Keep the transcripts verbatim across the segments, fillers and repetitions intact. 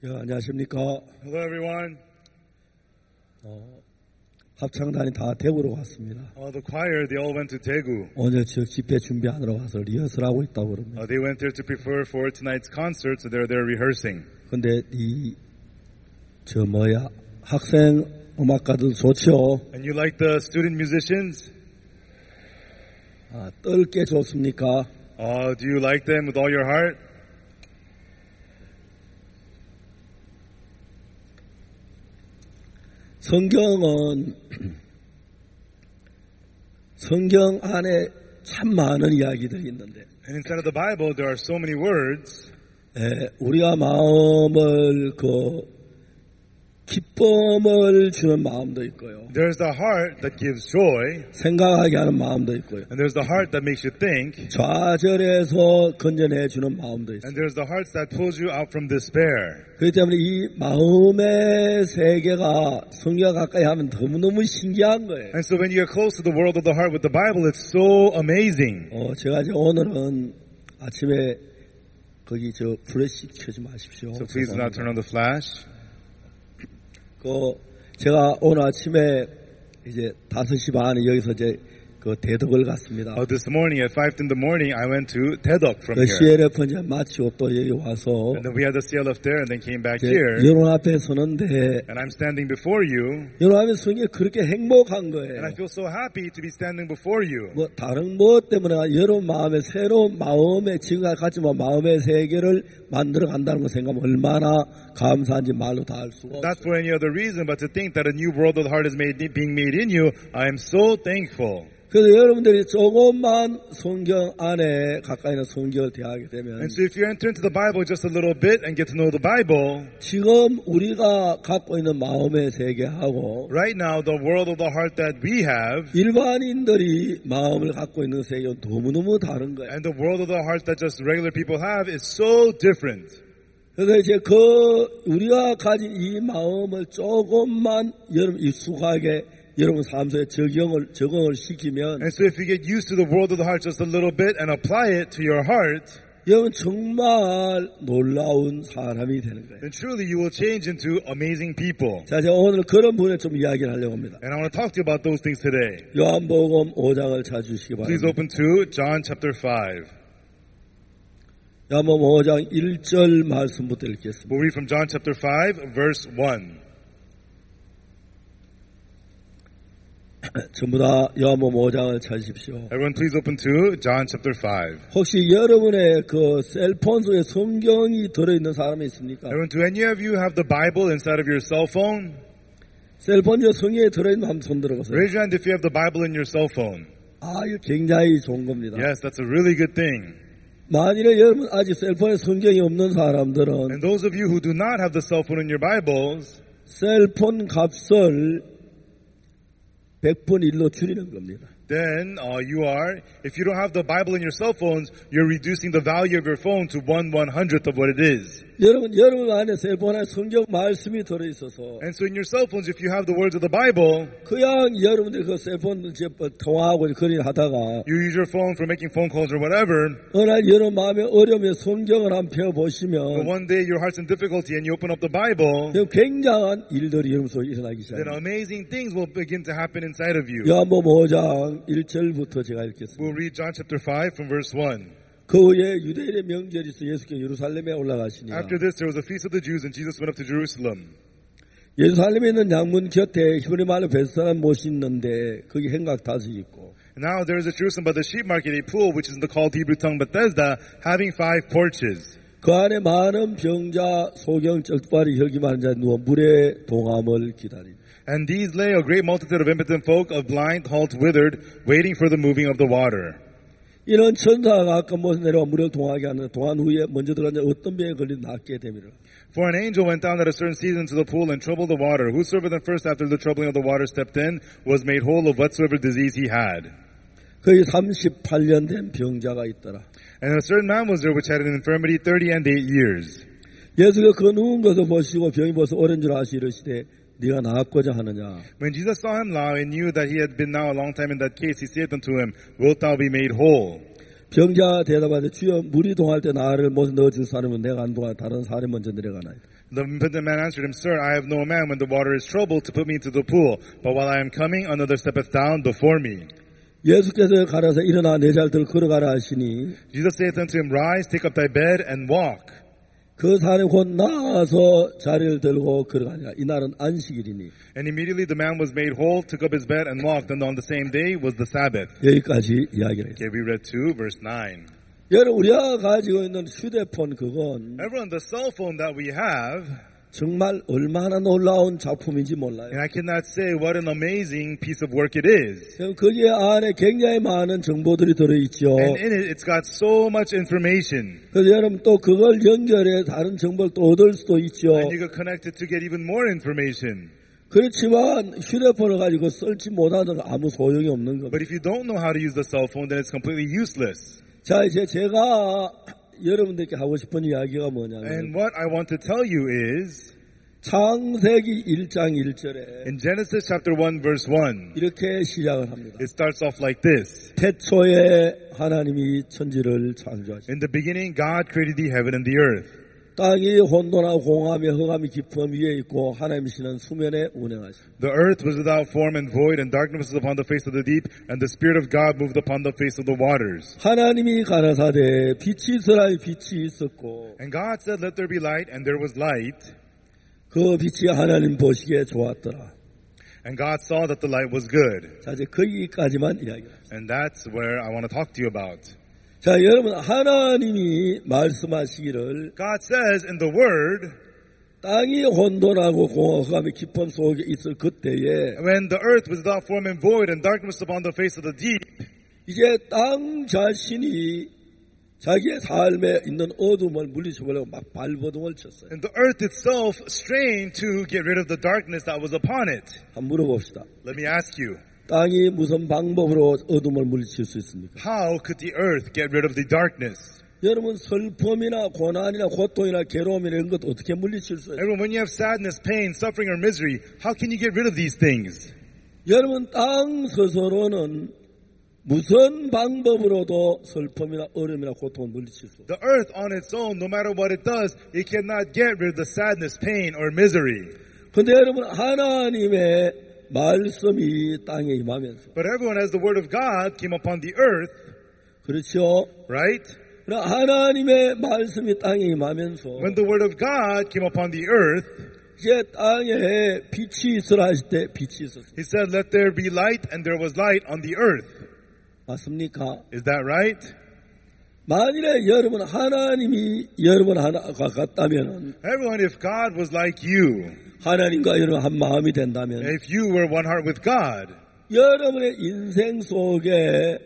예, 안녕하십니까. Hello, everyone. 어, 합창단이 다 대구로 왔습니다. Uh, the choir, they all went to Daegu. 오늘 저 집회 준비하느라 와서 리허설하고 있다고 그럽니다. Uh, they went there to prepare for tonight's concert, so they're there rehearsing. 근데 이, 저 뭐야, 학생 음악가들 좋죠? And you like the student musicians? 아, 떨게 좋습니까? Uh, do you like them with all your heart? 성경은 성경 안에 참 많은 이야기들이 있는데 And inside of the Bible, there are so many words. 에, 우리가 마음을 그 기쁨을 주는 마음도 있고요. There's the heart that gives joy, 생각하게 하는 마음도 있고요. and there's the heart that makes you think, 좌절해서 건져내 주는 마음도 있어요. and there's the heart that pulls you out from despair. 그렇기 때문에 이 마음의 세계가 성경과 가까이 하면 너무너무 신기한 거예요. And so when you get close to the world of the heart with the Bible, it's so amazing. 어, 제가 이제 오늘은 아침에 거기 저 플래시 켜지 마십시오. So please do not turn on the flash. 그 제가 오늘 아침에 이제 다섯 시 반에 여기서 이제 그 대덕을 갔습니다. Uh, this morning at five in the morning, I went to Daedok from 그 here. 씨엘에프 이제 마치고 또 여기 와서 And then we had the C L F there and then came back 이제 here. 여러분 앞에 서는데 And I'm standing before you. 여러분 앞에 서는 게 그렇게 행복한 거예요. And I feel so happy to be standing before you. 뭐 다른 무엇 때문에 여러분 마음에 새로운 마음의 지금과 같지만 마음의 세계를 만들어 간다는 거 생각하면 얼마나 감사한지 말로 다 알 수가 Not 없어요. for any other reason, but to think that a new world of the heart is made, being made in you, I am so thankful. 그래서 여러분들이 조금만 성경 안에 가까이 있는 성경을 대하게 되면 And so if you enter into the Bible just a little bit and get to know the Bible, 지금 우리가 갖고 있는 마음의 세계하고 right now the world of the heart that we have 일반인들이 마음을 갖고 있는 세계는 너무너무 다른 거예요. and the world of the heart that just regular people have is so different. 그래서 이제 그 우리가 가진 이 마음을 조금만 여러분 익숙하게 여러분 삶 속에 적용을 적응을 시키면 And so if you get used to the world of the heart just a little bit and apply it to your heart, 여러분 정말 놀라운 사람이 되는 거예요. then truly you will change into amazing people. 자, 제가 오늘 그런 부분에 좀 이야기를 하려고 합니다. And I want to talk to you about those things today. 요한복음 오 장을 찾으시기 Please 바랍니다. open to John chapter five. 요한복음 오 장 일 절 말씀부터 읽겠습니다. We'll read from John chapter five, verse one. 전부 다 요한복음 오 장을 찾으십시오. Everyone please open to John chapter five. 혹시 여러분의 그 셀폰 속에 성경이 들어있는 사람이 있습니까? Everyone, do any of you have the Bible inside of your cell phone? 셀폰 저 성경에 들어있는 한번 손 들어보세요. Raise your hand if you have the Bible in your cell phone. 아, 이거 굉장히 좋은 겁니다. Yes, that's a really good thing. 만일에 여러분 아직 셀폰에 성경이 없는 사람들은 And those of you who do not have the cell phone in your Bibles, 셀폰 값을 백분의 일로 줄이는 겁니다. then uh, you are, if you don't have the Bible in your cell phones, you're reducing the value of your phone to one one hundredth of what it is. 여러분, 여러분 안에 셀폰에 성경 말씀이 들어있어서 And so in your cell phones, if you have the words of the Bible, 그냥 여러분들이 그 셀폰 이제 통화하고 그리 하다가 you use your phone for making phone calls or whatever, 어느 날 여러분 마음에 어려우면 성경을 한번 but 펴보시면 one day your heart's in difficulty and you open up the Bible, 굉장한 일들이 여러분 속에 일어나기 then 시작합니다. amazing things will begin to happen inside of you. 요한복음 오 장 일 절부터 제가 읽겠습니다. We'll read John chapter five from verse one. 그 후에 유대인의 명절이 있어 예수께서 예루살렘에 올라가시니라. After this, there was a feast of the Jews, and Jesus went up to Jerusalem. 예루살렘에 있는 양문 곁에 히브리 말로 벳사람 못이 있는데 거기 행각 다섯이 있고 And now there is at Jerusalem by the sheep market a pool, which is in the called Hebrew tongue Bethesda, having five porches. 그 안에 많은 병자, 소경, 쩍발이 혈기 많은 자 누워 물의 동함을 기다리니. And these lay a great multitude of impotent folk, of blind, halt, withered, waiting for the moving of the water. 이런 천사가 아까 모세 내려와 물을 동하게 하는 동한 후에 먼저 들어간 자 어떤 병에 걸린 낫게 되미라. For an angel went down at a certain season to the pool and troubled the water. Whosoever then first after the troubling of the water stepped in was made whole of whatsoever disease he had. 거기 삼십팔 년 된 병자가 있더라. And a certain man was there which had an infirmity thirty and eight years. 예수가 그 누운 것을 보시고 병이 벌써 오랜 줄 아시 이르시되 네가 나았고자 하느냐. When Jesus saw him now and knew that he had been now a long time in that case, he saith unto him, Wilt thou be made whole? 병자 대답하되 주여 물이 동할 때 나를 못 넣어줄 사람은 내가 안 동하여 다른 사람이 먼저 내려가나이다. The, but the man answered him, Sir, I have no man when the water is troubled to put me into the pool. But while I am coming, another steppeth down before me. 예수께서 가라사 일어나 내 잘 들 걸어가라 하시니 Jesus saith unto him, Rise, take up thy bed, and walk. 그 사람이 곧 나와서 자리를 들고 걸어가니라. 이날은 안식일이니. And immediately the man was made whole, took up his bed, and walked. And on the same day was the Sabbath. 여기까지 이야기를 했어요. Okay, we read two, verse nine. 여러분 우리가 가지고 있는 휴대폰 그건 Everyone, the cell phone that we have, 정말 얼마나 놀라운 작품인지 몰라요. and I cannot say what an amazing piece of work it is. 거기에 안에 굉장히 많은 정보들이 들어있죠. And in it, it's got so much information. 그래서 여러분 또 그걸 연결해 다른 정보를 또 얻을 수도 있죠. And you get connected to get even more information. 그렇지만 휴대폰을 가지고 쓸지 못하는 아무 소용이 없는 겁니다. But if you don't know how to use the cell phone, then it's completely useless. 자, 이제 제가 여러분들께 하고 싶은 이야기가 뭐냐면 And what I want to tell you is, 창세기 일 장 일 절에 in Genesis chapter one, verse one, 이렇게 시작을 합니다. it starts off like this. 태초에 하나님이 천지를 창조하셨습니다. In the beginning, God created the heaven and the earth. 땅이 혼돈하고 공함에 흑암이 깊음 위에 있고 하나님이시는 수면에 운행하십니다. The earth was without form and void, and darkness was upon the face of the deep, and the Spirit of God moved upon the face of the waters. 하나님이 가라사대 빛이 있으라 빛이 있었고 And God said, Let there be light, and there was light. 그 빛이 하나님 보시기에 좋았더라. And God saw that the light was good. 자, 이제 거기까지만 이야기합니다. And that's where I want to talk to you about. 자, 여러분 하나님이 말씀하시기를 God says in the Word, 땅이 혼돈하고 공허함이 깊은 속에 있을 그때에 when the earth was without form and void, and darkness upon the face of the deep, 이제 땅 자신이 자기의 삶에 있는 어둠을 물리쳐보려고 막 발버둥을 쳤어요. and the earth itself strained to get rid of the darkness that was upon it. 한번 물어봅시다. Let me ask you, 땅이 무슨 방법으로 어둠을 물리칠 수 있습니까? how could the earth get rid of the darkness? 여러분 슬픔이나 고난이나 고통이나 괴로움이나 이런 것 어떻게 물리칠 수 있어요? Everyone, when you have sadness, pain, suffering, or misery, how can you get rid of these things? 여러분 땅 스스로는 무슨 방법으로도 슬픔이나 어려움이나 고통을 물리칠 수 없어요. The earth on its own, no matter what it does, it cannot get rid of the sadness, pain, or misery. 근데 여러분 하나님의 말씀이 땅에 임하면서 But everyone, as the word of God came upon the earth, 그렇죠? right? 그러나 하나님의 말씀이 땅에 임하면서 When the word of God came upon the earth, 이제 땅에 빛이 있으라 하실 때 빛이 있었어요. He said, Let there be light, and there was light on the earth. 맞습니까? Is that right? 만일에 여러분 하나님이 여러분 하나가 같다면 Everyone, if God was like you, 하나님과 여러분 한 마음이 된다면 if you were one heart with God, 여러분의 인생 속에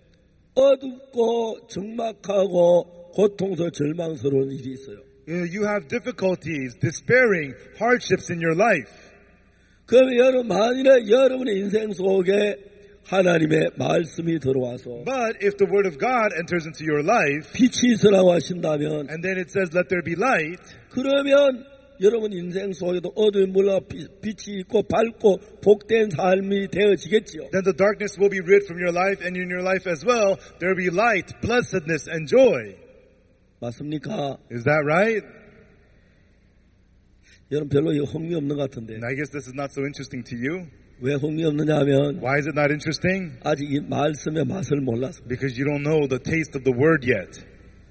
어둡고 적막하고 고통스러워 절망스러운 일이 있어요. you have difficulties, despairing, hardships in your life. 그러면 여러분 만일에 여러분의 인생 속에 하나님의 말씀이 들어와서 But if the word of God enters into your life, 빛이 있으라고 하신다면 and then it says, Let there be light, 그러면 여러분 인생 속에도 어둠이 물러 빛이 있고 밝고 복된 삶이 되어지겠지요. then the darkness will be rid from your life, and in your life as well, there will be light, blessedness, and joy. 맞습니까? Is that right? 여러분 별로 이거 흥미없는 것 같은데 And I guess this is not so interesting to you. 왜 흥미없느냐 하면 Why is it not interesting? 아직 이 말씀의 맛을 몰라서. Because you don't know the taste of the word yet.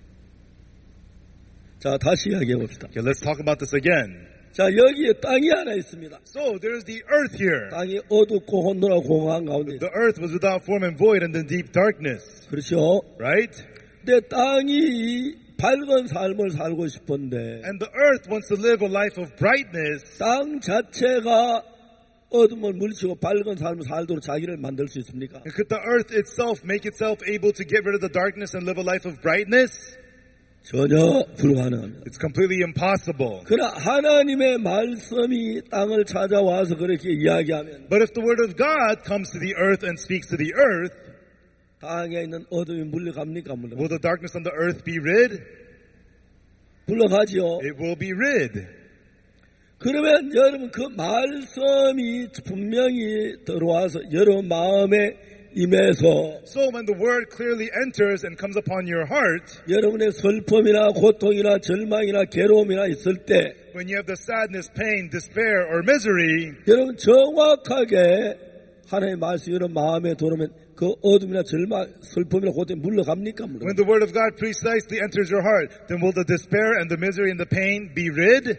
자, 다시 이야기해 봅시다. Okay, let's talk about this again. 자, 여기에 땅이 하나 있습니다. So there's the earth here. 땅이 어둡고 혼돈하고 공허한 가운데. The earth was without form and void and in deep darkness. 그렇죠? Right? 근데 땅이 밝은 삶을 살고 싶은데 And the earth wants to live a life of brightness. 땅 자체가 어둠을 물리치고 밝은 삶을 살도록 자기를 만들 수 있습니까? And could the earth itself make itself able to get rid of the darkness and live a life of brightness? 전혀 불가능합니다. It's completely impossible. 그러나 하나님의 말씀이 땅을 찾아와서 그렇게 이야기하면 But if the word of God comes to the earth and speaks to the earth, 땅에 있는 어둠이 물러갑니까? 물러갑니까? will the darkness on the earth be rid? 물러가지요. It will be rid. 그러면 여러분 그 말씀이 분명히 들어와서 여러분 마음에 임해서 So when the word clearly enters and comes upon your heart, 여러분의 슬픔이나 고통이나 절망이나 괴로움이나 있을 때 when when you have the sadness, pain, despair, or misery, 여러분 정확하게 하나님의 말씀이 여러분 마음에 들어오면 그 어둠이나 절망, 슬픔이나 고통이 물러갑니까? 물러갑니까? when the word of God precisely enters your heart, then will the despair and the misery and the pain be rid?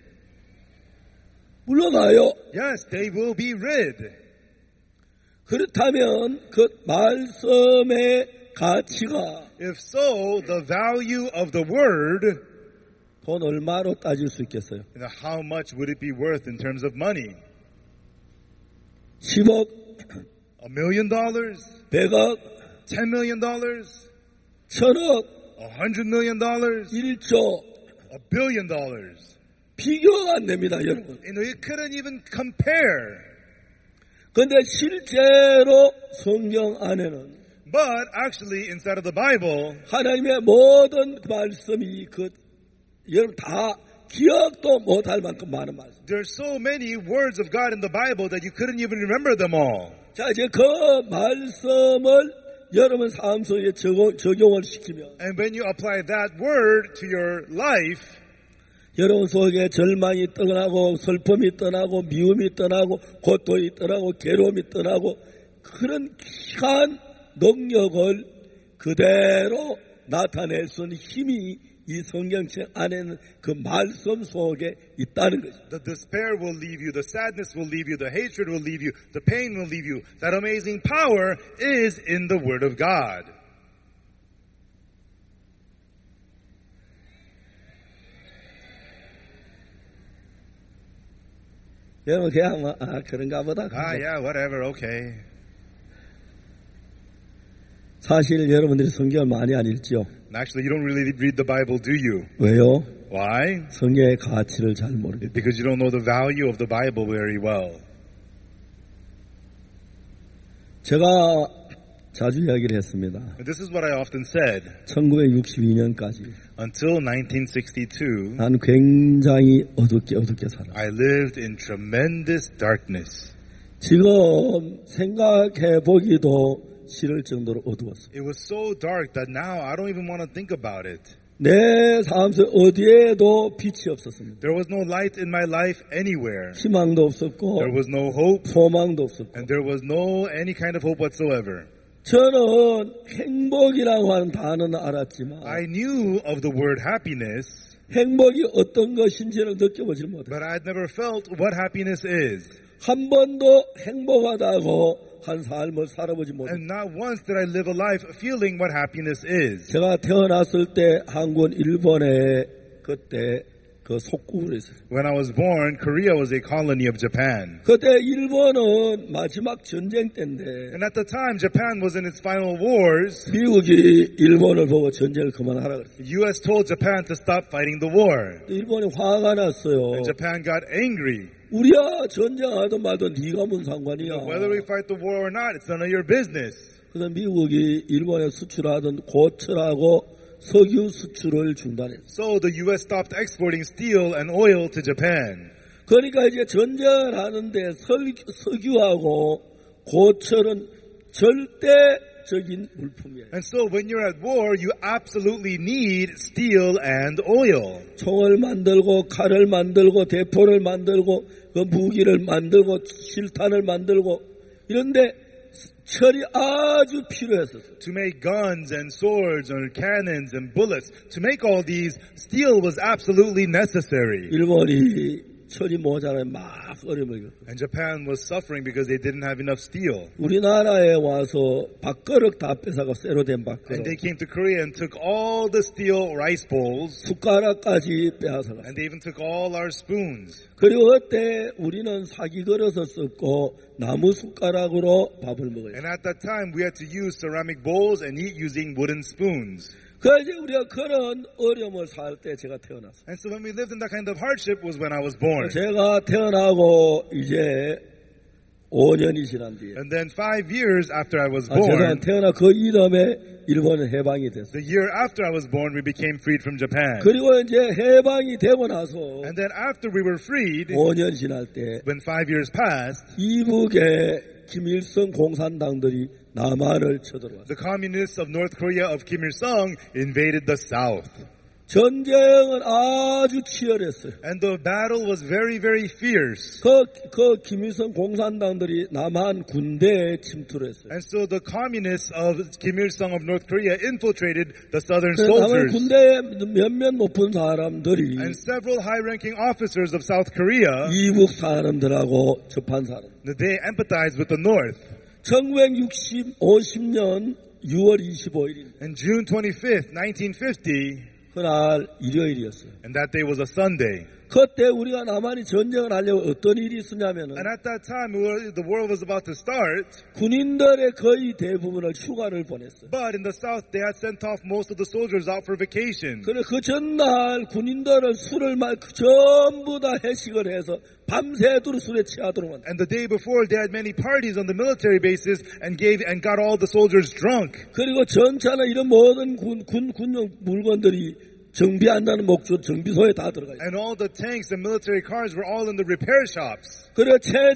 물러가요. Yes, they will be rid. 그렇다면 그 말씀의 가치가 If so, the value of the word, 돈 얼마로 따질 수 있겠어요? you know, how much would it be worth in terms of money? 십억, A million dollars? 백억, Ten million dollars? 천억, A hundred million dollars? 일조 A billion dollars? 비교가 안 됩니다, 여러분. You know, you couldn't even compare. 그런데 실제로 성경 안에는 But actually, inside of the Bible, 하나님의 모든 말씀이 그 여러분 다 기억도 못할 만큼 많은 말씀. there's so many words of God in the Bible that you couldn't even remember them all. 자, 이제 그 말씀을 여러분 삶 속에 적용, 적용을 시키면 And when you apply that word to your life, 여러분 속에 절망이 떠나고 슬픔이 떠나고 미움이 떠나고 고통이 떠나고 괴로움이 떠나고 그런 귀한 능력을 그대로 나타낼 수 있는 힘이 이 성경책 안에는 그 말씀 속에 있다는 거죠. the despair will leave you, the sadness will leave you, the hatred will leave you, the pain will leave you. That amazing power is in the Word of God. 여러분 그냥 뭐, 아 그런가 보다. Ah, yeah, whatever, okay. 사실 여러분들이 성경을 많이 안 읽지요. And actually, you don't really read the Bible, do you? 왜요? Why? 성경의 가치를 잘 모르겠다. Because you don't know the value of the Bible very well. 제가 자주 이야기를 했습니다. And this is what I often said. 천구백육십이 년까지 Until nineteen sixty-two, 난 굉장히 어둡게 어둡게 살았어요. I lived in tremendous darkness. 지금 생각해 보기도 싫을 정도로 어두웠어요. It was so dark that now I don't even want to think about it. 내 삶 속 어디에도 빛이 없었습니다. There was no light in my life anywhere. 희망도 없었고 There was no hope, 소망도 없었고 and there was no any kind of hope whatsoever. 저는 행복이라고 하는 단어는 알았지만 I knew of the word happiness, 행복이 어떤 것인지를 느껴보지 못했어요. but I had never felt what happiness is. 한 번도 행복하다고 한 삶을 살아보지 못했어요. And not once did I live a life feeling what happiness is. 제가 태어났을 때 한국은 일본에 그때 그 속국으로 있었어요. When I was born, Korea was a colony of Japan. 그때 일본은 마지막 전쟁 때인데 And at the time, Japan was in its final wars. 미국이 일본을 보고 전쟁을 그만하라 그랬어요. The U S told Japan to stop fighting the war. 일본이 화가 났어요. And Japan got angry. 우리야 전쟁하든 말든 네가 뭔 상관이야. Whether we fight the war or not, it's none of your business. 그래서 미국이 일본에 수출하던 고철하고 석유 수출을 중단했어요. So the U S stopped exporting steel and oil to Japan. 그러니까 이제 전쟁을 하는데 석유, 석유하고 고철은 절대적인 물품이에요. And so when you're at war, you absolutely need steel and oil. 총을 만들고 칼을 만들고 대포를 만들고 그 무기를 만들고 실탄을 만들고 이런데 철이 아주 필요했었어요. To make guns and swords and cannons and bullets, to make all these, steel was absolutely necessary. 일본이 철이 모자라서 막 어려움을 겪었어요. And Japan was suffering because they didn't have enough steel. 우리나라에 와서 밥그릇 다 뺏어가 쇠로 된 And 밥그릇 they came to Korea and took all the steel rice bowls, 숟가락까지 빼앗아갔어요. and they even took all our spoons. 그리고 그때 우리는 사기 그릇을 썼고 나무 숟가락으로 밥을 먹어요. And at that time, we had to use ceramic bowls and eat using wooden spoons. 그래서 이제 우리가 그런 어려움을 살 때 제가 태어났어요. And so when we lived in that kind of hardship was when I was born. 제가 태어나고 이제 오 년이 지난 뒤에 And then five years after I was 아, 제가 born, 태어나 그 이듬해 일본은 해방이 됐어요. the year after I was born, we became freed from Japan. 그리고 이제 해방이 되고 나서 And then after we were freed, 오 년 지날 때 when five years passed, 이북의 김일성 공산당들이 남한을 쳐들어왔어요. the communists of North Korea of Kim Il-sung invaded the South. 전쟁은 아주 치열했어요. And the battle was very, very fierce. 그, 그 김일성 공산당들이 남한 군대에 침투를 했어요. And so the communists of Kim Il-sung of North Korea infiltrated the southern 남한 soldiers. 군대에 몇몇 높은 사람들이 And several high-ranking officers of South Korea, 이북 사람들하고 접한 사람. they empathized with the North. 천구백오십 년 유월 이십오일입니다. And June twenty-fifth, nineteen fifty, 그날 일요일이었어요. and that day was a Sunday. 그때 우리가 남한이 전쟁을 하려고 어떤 일이 있었냐면은 And at that time, we were- the war was about to start, 군인들의 거의 대부분을 휴가를 보냈어요. but in the South, they had sent off most of the soldiers out for vacation. 그래 그 전날 군인들은 술을 막 전부 다 해식을 해서 밤새도록 술에 취하도록 만들. And the day before, they had many parties on the military bases and gave and got all the soldiers drunk. 그리고 전차나 이런 모든 군, 군, 군용 물건들이 정비한다는 목적 정비소에 다 들어가요. And all the tanks and military cars were all in the repair shops. 그래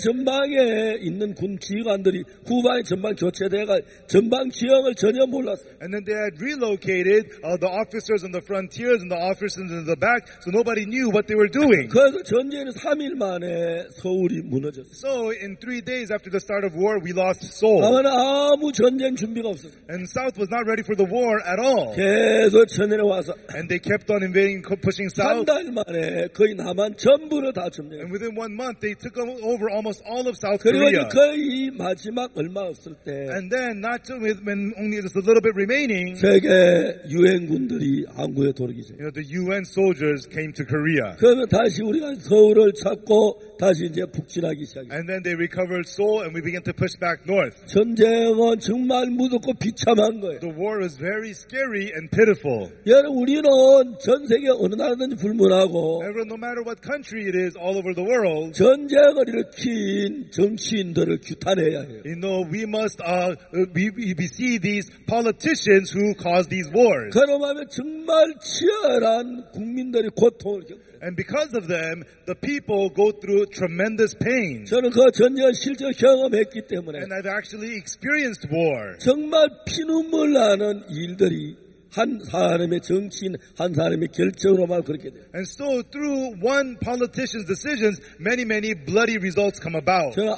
최전방에 있는 군 지휘관들이 후방에 전방 교체돼가 전방 지형을 전혀 몰랐어요. And then they had relocated uh, the officers on the frontiers and the officers in the back, so nobody knew what they were doing. 그래서 전쟁은 삼 일 만에 서울이 무너졌어요. So in three days after the start of war, we lost Seoul. 남한은 아무 전쟁 준비가 없었어요. And South was not ready for the war at all. 계속 천년에 와서 And they kept on invading, pushing 한 south. 달 만에 거의 남한 전부를 다 점령했어요. And within one month, they took over almost all of South 그리고 Korea. 거의 마지막 얼마 없을 때 And then, not to, when only just a little bit remaining, 세계 유엔군들이 한국에 돌아오기 시작해요. you know, the U N soldiers came to Korea. 그러면 다시 우리가 서울을 찾고 다시 이제 북진하기 시작해요. And then they recovered Seoul and we began to push back north. 전쟁은 정말 무섭고 비참한 거예요. The war was very scary and pitiful. 여러분 우리는 전 세계 어느 나라든지 불문하고 However, no matter what country it is all over the world, 전쟁을 일으킨 정치인들을 규탄해야 해요. you know, we must, uh, we, we see these politicians who cause these wars. 그러면 정말 치열한 국민들의 고통을 겪어요. And because of them, the people go through tremendous pain. 저는 그 전쟁을 실제 경험했기 때문에 And I've actually experienced war. 정말 피눈물 나는 일들이 한 사람의 정치인 한 사람의 결정으로만 그렇게 돼요. And so through one politician's decisions, many, many bloody results come about. 저는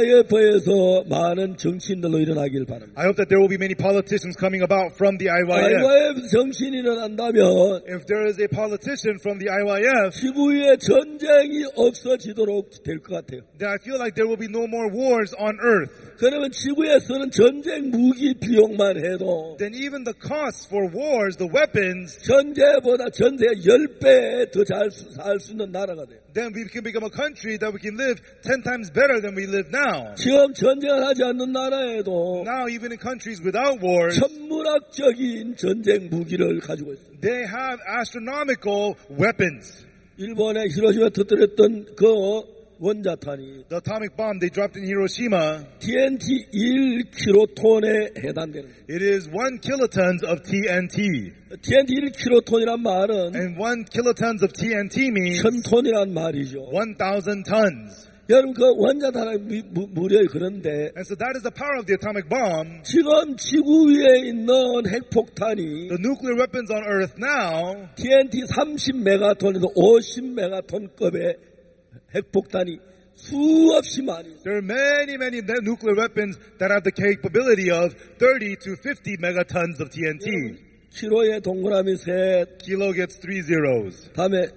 아이와이에프에서 많은 정치인들로 일어나길 바랍니다. I hope that there will be many politicians coming about from the I Y F. 아이와이에프 정치인이 일어난다면 If there is a politician from the I Y F, 지구 위에 전쟁이 없어지도록 될 것 같아요. then I feel like there will be no more wars on Earth. 그러면 지구에 쓰는 전쟁 무기 비용만 해도 Then even the costs for wars, the weapons, 전제보다 전세 열 배 더 잘 살 수 있는 나라가 돼요. then we can become a country that we can live ten times better than we live now. 지금 전쟁을 하지 않는 나라에도 Now, even in countries without wars, 천문학적인 전쟁 무기를 가지고 있어요. they have astronomical weapons. 일본의 히로시마 터뜨렸던 그 원자탄이 The atomic bomb they dropped in Hiroshima, 티엔티 일 킬로톤에 해당되는 거예요. it is one kilotons of T N T. 티엔티 일 킬로톤이란 말은 And one kilotons of T N T means 천 톤이란 말이죠. one thousand tons. 여러분 그 원자탄이 무려 그런데 And so that is the power of the atomic bomb. 지금 지구 위에 있는 핵폭탄이 The nuclear weapons on Earth now, 티엔티 삼십 메가톤에서 오십 메가톤급의 핵폭탄이 수없이 많이 있어요. there are many, many nuclear weapons that have the capability of thirty to fifty megatons of T N T. 키로에 동그라미 셋, Kilo gets three zeros. 다음에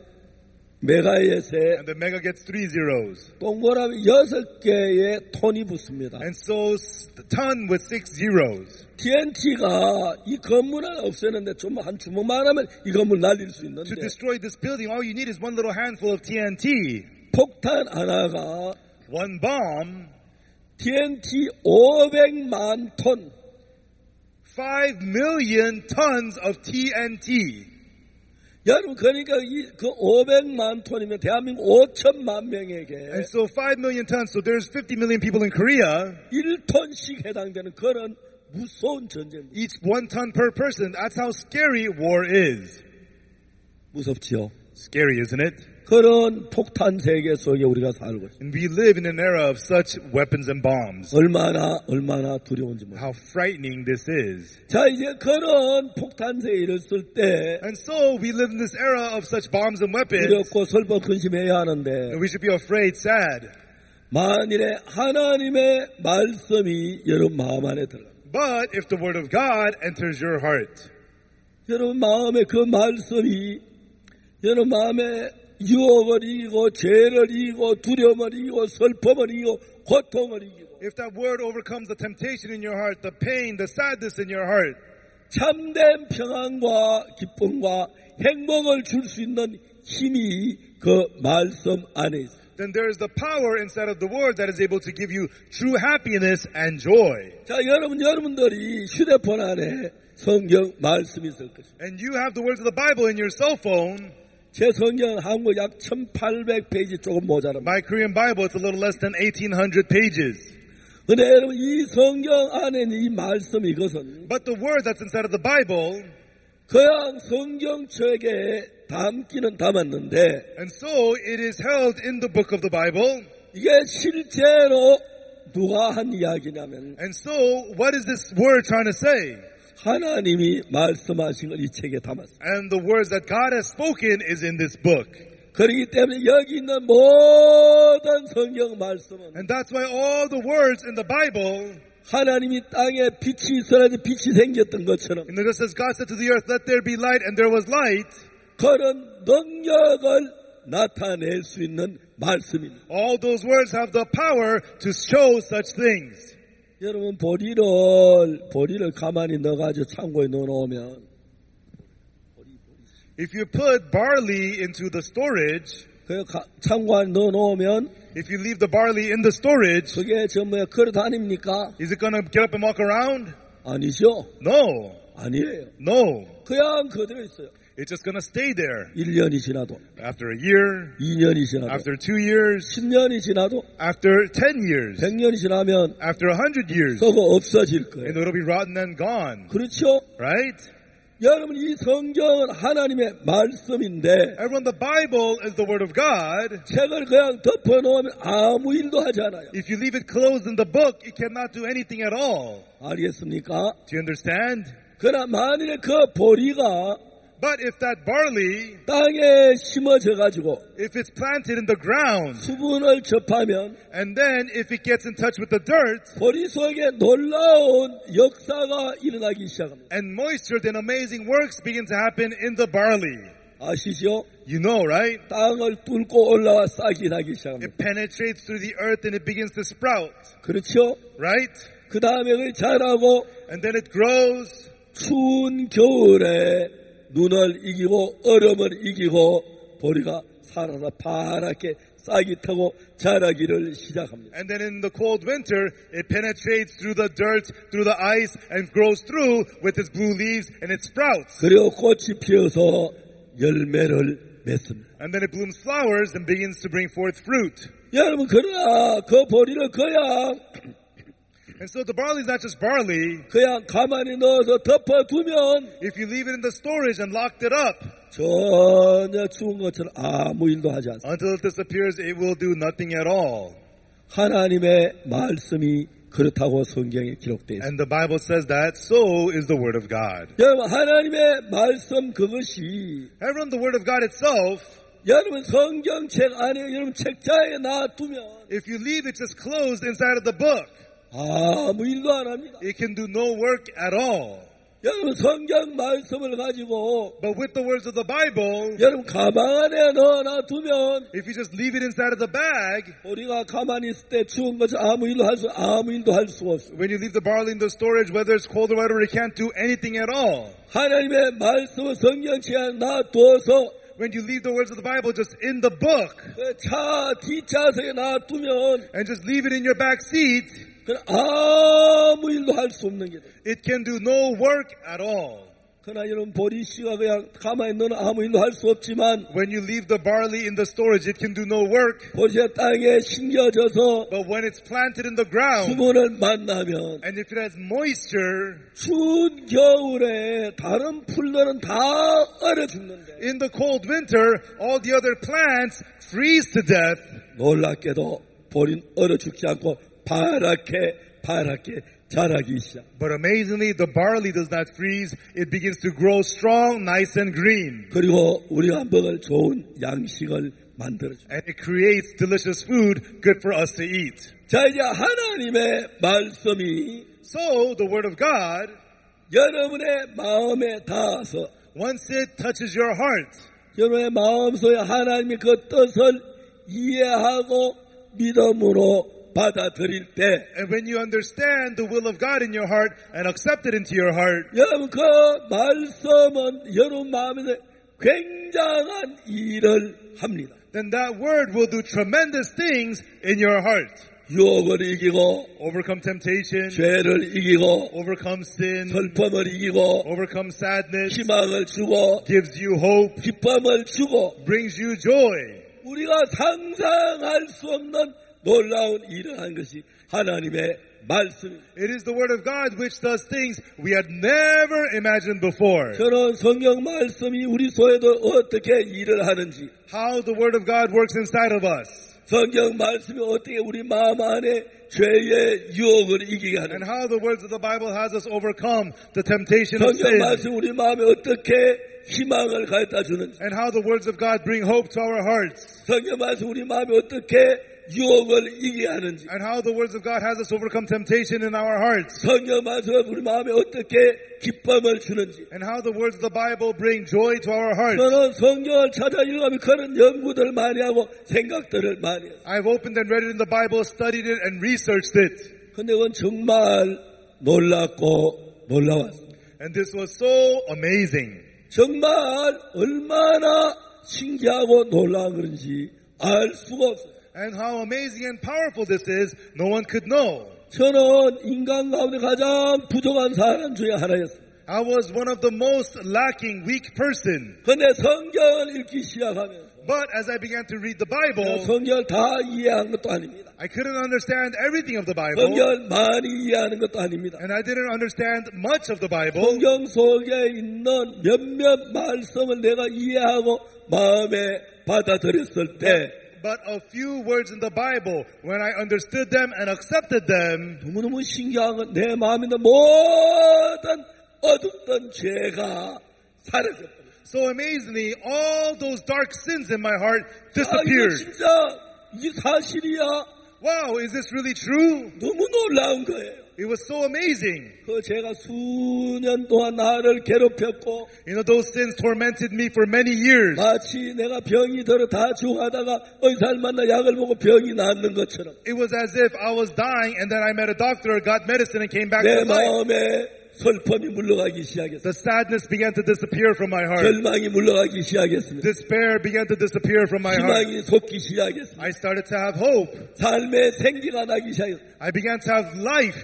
메가에 셋, And the mega gets three zeros. 동그라미 여섯 개의 톤이 붙습니다. And so the ton with six zeros. 티엔티가 이 건물 하나 없애는데 좀 한 주먹만 하면 이 건물 날릴 수 To 있는데 destroy this building, all you need is one little handful of T N T. 폭탄 하나가 One bomb, 티엔티 오백만 톤, five million tons of T N T. 여러분 그러니까 이 그 오백만 톤이면 대한민국 오천만 명에게 And so five million tons, so there's fifty million people in Korea. 일 톤씩 해당되는 그런 무서운 전쟁. Each one ton per person. That's how scary war is. 무섭지요. Scary, isn't it? 그런 폭탄 세계 속에 우리가 살고 있습니다. And we live in an era of such weapons and bombs. 얼마나 얼마나 두려운지 모릅니다. How frightening this is. 자, 이제 그런 폭탄 세계에 이르렀을 때 And so we live in this era of such bombs and weapons. 두렵고 슬퍼 근심해야 하는데 And we should be afraid, sad. 만일에 하나님의 말씀이 여러분 마음 안에 들어가 But if the word of God enters your heart, 여러분 마음에 그 말씀이 여러분 마음에 유혹을 이기고 죄를 이기고 두려움을 이기고 슬픔을 이기고 고통을 이기고 if that word overcomes the temptation in your heart, the pain, the sadness in your heart, 참된 평안과 기쁨과 행복을 줄 수 있는 힘이 그 말씀 안에 있어요. then there is the power inside of the word that is able to give you true happiness and joy. 자, 여러분, 여러분들이 휴대폰 안에 성경 말씀이 있을 것입니다. And you have the words of the Bible in your cell phone. 제 성경 한국 약 천팔백 페이지 조금 모자랍니다. My Korean Bible, it's a little less than eighteen hundred pages. 근데 여러분, 이 성경 안에 있는 이 말씀 이것은 But the word that's inside of the Bible, 그냥 성경책에 담기는 담았는데 and so it is held in the book of the Bible. 이게 실제로 누가 한 이야기냐면 And so what is this word trying to say? 하나님이 말씀하신 걸 이 책에 담았어요. And the words that God has spoken is in this book. 그렇기 때문에 여기 있는 모든 성경 말씀은 And that's why all the words in the Bible, 하나님이 땅에 빛이 있어야 빛이 생겼던 것처럼 and just as God said to the earth, let there be light, and there was light, 그런 능력을 나타낼 수 있는 말씀입니다. all those words have the power to show such things. 여러분 보리를 보리를 가만히 넣어가지고 창고에 넣어놓으면 If you put barley into the storage, 그 창고 안에 넣어놓으면 if you leave the barley in the storage, 그게 전부 그릇 아닙니까? is it going to get up and walk around? 아니죠. No. 아니에요. No. 그냥 그대로 있어요. It's just going to stay there. 일 년이 지나도 After a year, 이 년이 지나도 after two years, 십 년이 지나도 after ten years, 백 년이 지나면 after a hundred years, 그거 없어질 거예요. and it'll be rotten and gone. 그렇죠? Right? 여러분 이 성경은 하나님의 말씀인데 Everyone, the Bible is the Word of God. 책을 그냥 덮어놓으면 아무 일도 하지 않아요. If you leave it closed in the book, it cannot do anything at all. 알겠습니까? Do you understand? 그러나 만일에 그 보리가 But if that barley, 땅에 심어져 가지고 if it's planted in the ground, 수분을 접하면 and then if it gets in touch with the dirt, 보리 속에 놀라운 역사가 일어나기 시작합니다. and moisture, then amazing works begin to happen in the barley. 아시죠? You know, right? 땅을 뚫고 올라와 싹이 나기 시작합니다. It penetrates through the earth and it begins to sprout, 그렇죠? right? 그 다음에 그 자라고 And then it grows, 추운 겨울에 눈을 이기고 얼음을 이기고 보리가 살아서 파랗게 싹이 타고 자라기를 시작합니다. and then in the cold winter, it penetrates through the dirt, through the ice, and grows through with its blue leaves, and it sprouts. 그리고 꽃이 피어서 열매를 맺습니다. And then it blooms flowers and begins to bring forth fruit. 여러분 그러나 그 보리를 그냥 And so the barley is not just barley. 그냥 가만히 넣어서 덮어두면 If you leave it in the storage and locked it up, 전혀 죽은 것처럼 아무 일도 하지 않습니다. until it disappears, it will do nothing at all. 하나님의 말씀이 그렇다고 성경에 기록되어 있습니다. And the Bible says that so is the Word of God. 여러분 하나님의 말씀 그것이 Everyone, the Word of God itself, 여러분 성경책 안에 여러분 책자에 놔두면 if you leave it just closed inside of the book, 아무 일도 안 합니다. it can do no work at all. 여러분 성경 말씀을 가지고 But with the words of the Bible, 여러분 가방 안에 넣어놔두면 if you just leave it inside of the bag, 우리가 가만히 있을 때 추운 것을 아무 일도 할 수 아무 일도 할 수가 없어요. when you leave the barley in the storage, whether it's cold or whatever, it can't do anything at all. 하나님의 말씀을 성경책에 놔두어서 When you leave the words of the Bible just in the book 그 차 뒷좌석에 놔두면 and just leave it in your back seat, 그 아무 일도 할 수 없는 게 돼요. it can do no work at all. 그러나 여러분 보리씨가 그냥 가만히 넣으면 아무 일도 할 수 없지만 When you leave the barley in the storage, it can do no work. 보리씨가 땅에 심겨져서 But when it's planted in the ground, 수분을 만나면 and if it has moisture, 추운 겨울에 다른 풀들은 다 얼어 죽는데 in the cold winter, all the other plants freeze to death. 놀랍게도 보리는 얼어 죽지 않고 파랗게 파랗게 자라기 시작. But amazingly, the barley does not freeze. It begins to grow strong, nice and green. 그리고 우리가 먹을 좋은 양식을 만들어줘. And it creates delicious food good for us to eat. 자, 이제 하나님의 말씀이 So, the word of God, 여러분의 마음에 닿아서 once it touches your heart, 여러분의 마음속에 하나님의 그 뜻을 이해하고 믿음으로 받아들일 때 and when you understand the will of God in your heart and accept it into your heart, 여러분 그 말씀은 여러분 마음에서 굉장한 일을 합니다. then that word will do tremendous things in your heart. 유혹을 이기고 Overcome temptation, 죄를 이기고 overcome sin, 슬픔을 이기고 overcome sadness, 희망을 주고 gives you hope, 기쁨을 주고 brings you joy. 우리가 상상할 수 없는 놀라운 일을 한 것이 하나님의 말씀입니다. It is the word of God which does things we had never imagined before. 저는 성경 말씀이 우리 속에도 어떻게 일을 하는지, How the word of God works inside of us. 성경 말씀이 어떻게 우리 마음 안에 죄의 유혹을 이기게 And 하는지, how the words of the Bible has us overcome the temptation of 성경 sin. 말씀이 우리 마음에 어떻게 희망을 가져다 주는지, And how the words of God bring hope to our hearts. 성경 말씀 우리 마음에 어떻게 유혹을 이기게 하는지, And how the words of God has us overcome temptation in our hearts. 성경 말씀 우리 마음에 어떻게 기쁨을 주는지. And how the words of the Bible bring joy to our hearts. 저는 성경을 찾아 읽으면 그런 연구들을 많이 하고 생각들을 많이 해요. I've opened and read it in the Bible, studied it, and researched it. 근데 그건 정말 놀랍고 놀라웠어요. And this was so amazing. 정말 얼마나 신기하고 놀라운 그런지 알 수가 없어요. And how amazing and powerful this is, no one could know. 저는 인간 가운데 가장 부족한 사람 중에 하나였어요. I was one of the most lacking, weak person. 근데 성경을 읽기 시작하면서 But as I began to read the 내가 Bible, 성경을 다 이해한 것도 아닙니다. I couldn't understand everything of the Bible. 성경을 많이 이해하는 것도 아닙니다. And I didn't understand much of the Bible. 성경 속에 있는 몇몇 말씀을 내가 이해하고 마음에 받아들였을 때 But a few words in the Bible, when I understood them and accepted them, 너무너무 신기한 건 내 마음에 있는 모든 어둡던 죄가 사라졌어요. so amazingly, all those dark sins in my heart 아, 이거 disappeared. 진짜 이게 사실이야. Wow, is this really true? 너무 놀라운 거예요. It was so amazing. 그 제가 수년 동안 나를 괴롭혔고 You know, those sins tormented me for many years. 마치 내가 병이 들어 다 죽어가다가 의사를 만나 약을 먹고 병이 낫는 것처럼 It was as if I was dying and then I met a doctor, got medicine, and came back 내 to life. 마음에 슬픔이 물러가기 시작했어요. The sadness began to disappear from my heart. 절망이 물러가기 시작했습니다. Despair began to disappear from my heart. 희망이 솟기 시작했습니다. I started to have hope. 삶의 생기가 나기 시작했어요. I began to have life.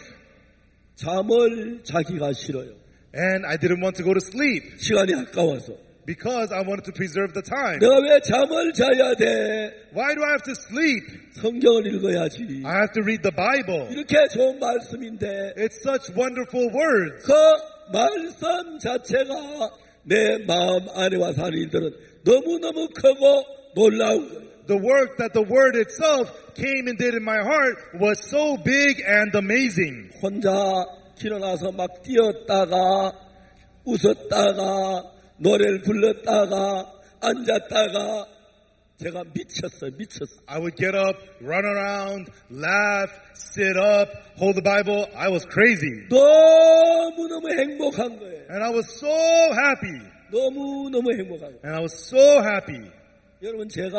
잠을 자기가 싫어요. And I didn't want to go to sleep 시간이 아까워서. because I wanted to preserve the time. 내가 왜 잠을 자야 돼? Why do I have to sleep? 성경을 읽어야지. I have to read the Bible. 이렇게 좋은 말씀인데 It's such wonderful words. 그 말씀 자체가 내 마음 안에 와서 하는 일들은 너무너무 크고 놀라운 거예요. The work that the word itself came and did in my heart was so big and amazing. 혼자 일어나서 막 뛰었다가 웃었다가 노래를 불렀다가 앉았다가 제가 미쳤어요. 미쳤어요. I would get up, run around, laugh, sit up, hold the Bible. I was crazy. 너무너무 행복한 거예요. And I was so happy. 너무너무 행복한 거예요. And I was so happy. 여러분 제가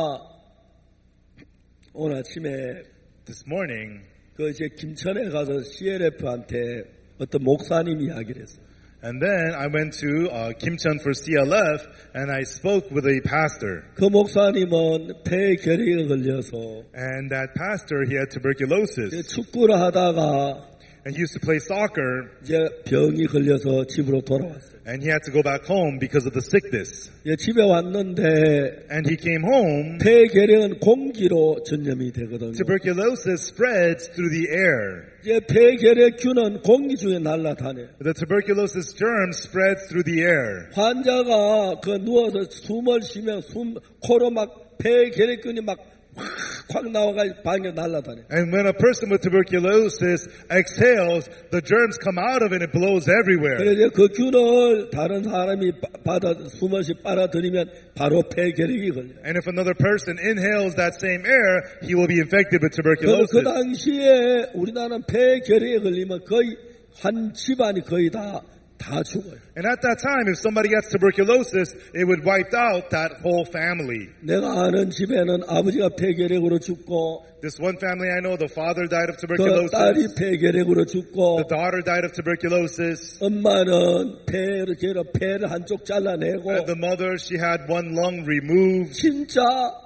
오늘 아침에 This morning, 그 이제 김천에 가서 씨엘에프한테 어떤 목사님 이야기를 했어요. and then I went to uh, Kimcheon for C L F, and I spoke with a pastor. 그 목사님은 폐결핵에 걸려서 And that pastor, he had tuberculosis. 축구를 하다가 And he used to play soccer, 이제 병이 걸려서 집으로 돌아왔어요. and he had to go back home because of the sickness. 이제 집에 왔는데 And he came home. 폐결핵은 공기로 전염이 되거든요. Tuberculosis spreads through the air. 이제 폐결핵균은 공기 중에 날아다녀요. The tuberculosis germ spreads through the air. 환자가 그 누워서 숨을 쉬면 숨 코로 막 폐결핵균이 막 확 나와가지고 방에 날아다녀. And when a person with tuberculosis exhales, the germs come out of it and it blows everywhere. 그래서 그 균을 다른 사람이 받아 숨을 쉬 빨아들이면 바로 폐결핵이 걸려요. And if another person inhales that same air, he will be infected with 그, 그 tuberculosis. 당시에 우리나라는 폐결핵에 걸리면 거의 한 집안이 거의 다 다 죽어요. And at that time, if somebody gets tuberculosis, it would wipe out that whole family. 내가 아는 집에는 아버지가 폐결핵으로 죽고 This one family I know, the father died of 그 tuberculosis. 딸이 폐결핵으로 죽고 The daughter died of tuberculosis. 엄마는 폐를 개로 폐를 한쪽 잘라내고 And the mother, she had one lung removed. 진짜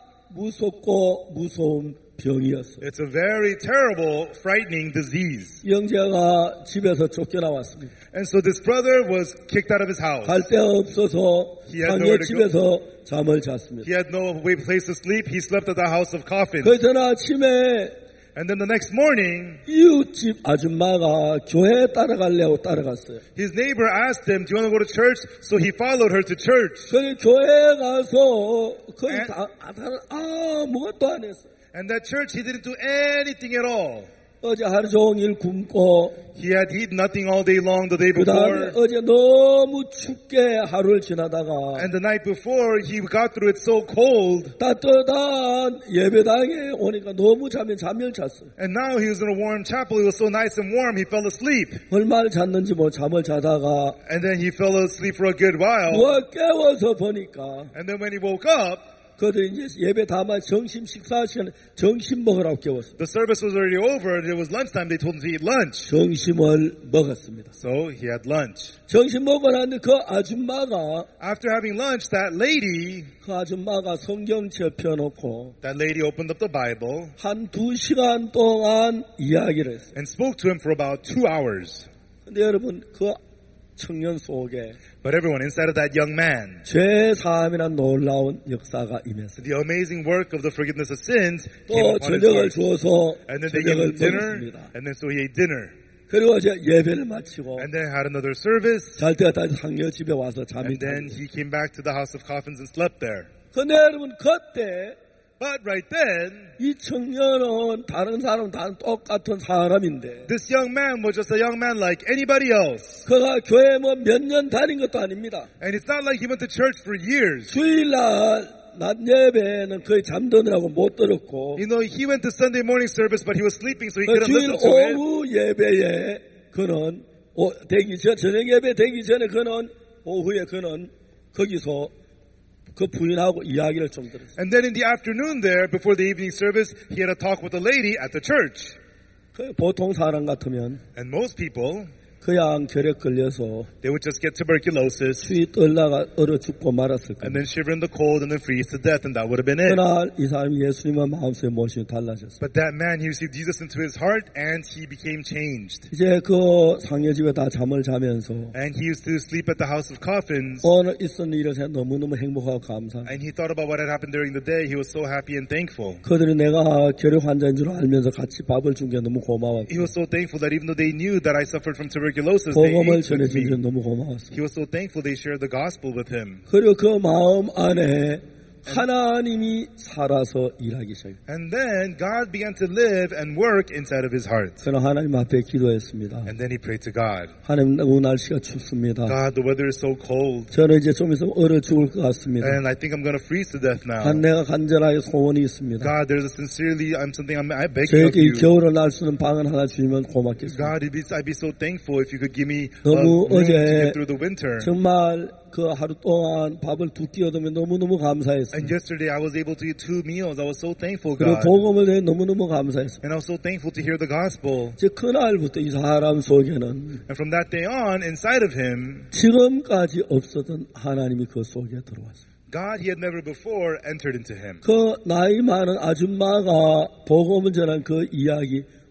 무섭고 무서운 병이었어요. It's a very terrible, frightening disease. 형제가 집에서 쫓겨나왔습니다. And so this brother was kicked out of his house. 갈 데 없어서 He had 방에 nowhere to 집에서 잠을 잤습니다. He had no way place to sleep. He slept at the house of coffins. 그래서 아침에 And then the next morning, 이웃집 아줌마가 교회에 따라가려고 따라갔어요. his neighbor asked him, do you want to go to church? So he followed her to church. 그래서 교회에 가서 거의 에? 다, 다 아무것도 안 했어요. And that church, he didn't do anything at all. 어제 하루 종일 굶고 He had eaten nothing all day long the day 그 다음에 before. 어제 너무 춥게 하루를 지나다가 And the night before, he got through it so cold. 따뜻한 예배당에 오니까 너무 자면 잠을 잤어요. And now he was in a warm chapel. It was so nice and warm, he fell asleep. 얼마를 잤는지 뭐 잠을 자다가 And then he fell asleep for a good while. 누가 깨워서 보니까 And then when he woke up, 그들 이제 예배 다만 점심 식사 시간에 점심 먹으라고 깨웠어요. the service was already over and it was lunchtime. They told him to eat lunch. 점심을 먹었습니다. So he had lunch. 점심 먹고 나는데 그 아줌마가 After having lunch, that lady, 그 아줌마가 성경책 펴놓고 that lady opened up the Bible 한 두 시간 동안 이야기를 했어요. and spoke to him for about two hours. 근데 여러분 그 청년 속에 But everyone inside of that young man, 죄사함이란 놀라운 역사가 임했어요. the amazing work of the forgiveness of sins came 또 upon his 저녁을 heart. 주어서 And then they gave 저녁을 him dinner, 먹었습니다. and then so he ate dinner. 그리고 이제 예배를 마치고 And then had another service, 잘 때가 다시 상녀 집에 와서 잠이 and then 들어요. he came back to the house of coffins and slept there. 근데 여러분 그때 But right then, 이 청년은 다른 사람 다 똑같은 사람인데 this young man was just a young man like anybody else. 그가 교회 뭐 몇 년 다닌 것도 아닙니다. And it's not like he went to church for years. 주일날 낮 예배는 거의 잠드느라고 못 들었고 You know, he went to Sunday morning service, but he was sleeping, so he 그 couldn't 주일 listen to it. 오후 예배에 그는 오, 되기 전 저녁 예배 되기 전에 그는 오후에 그는 거기서 그 부인하고 이야기를 좀 들었어요. And then in the afternoon there, before the evening service, he had a talk with a lady at the church. 그 보통 사람 같으면 And most people, 그냥 결핵 걸려서 they would just get tuberculosis 추위 떨다가 얼어 죽고 말았을 and 겁니다. then shiver in the cold and then freeze to death, and that would have been it. 그날 이 사람이 예수님을 마음속에 모시고 달라졌어요. But that man, he received Jesus into his heart and he became changed. 이제 그 상여집에 다 잠을 자면서 And he used to sleep at the house of coffins. 오늘 있었는 일을 생각 너무너무 행복하고 감사해요. And he thought about what had happened during the day. He was so happy and thankful. 그들이 내가 결핵 환자인 줄 알면서 같이 밥을 준 게 너무 고마웠어요. He was so thankful that even though they knew that I suffered from tuberculosis, they 복음을 ate with 전해준 게 me. 너무 고마웠어요. He was so thankful they shared the gospel with him. 그리고 그 마음 안에 하나님이 살아서 일하기 시작해요. And then God began to live and work inside of his heart. 저는 하나님 앞에 기도했습니다. And then he prayed to God. 하나님 오늘 날씨가 춥습니다. God, the weather is so cold. 저는 이제 좀 있으면 얼어 죽을 것 같습니다. And I think I'm going to freeze to death now. 한 내가 간절하게 소원이 있습니다. God, there's a sincerely, I'm something I'm, I'm begging of 저에게 이 you. 겨울을 날 수 있는 방을 하나 주시면 고맙겠습니다. God, I'd be, I'd be so thankful if you could give me a 너무 room to 어제 get through the winter. 정말 그 하루 동안 밥을 두 끼 얻으면 너무너무 And 감사했습니다. yesterday I was able to eat two meals. I was so thankful, 그리고 God. 복음을 내어 너무너무 감사했습니다. And I was so thankful to hear the gospel. 이제 그날부터 이 사람 속에는 And from that day on, inside of him, 지금까지 없었던 하나님이 그 속에 들어왔어요. God he had never before entered into him. 그 나이 많은 아줌마가 복음을 전한 그 이야기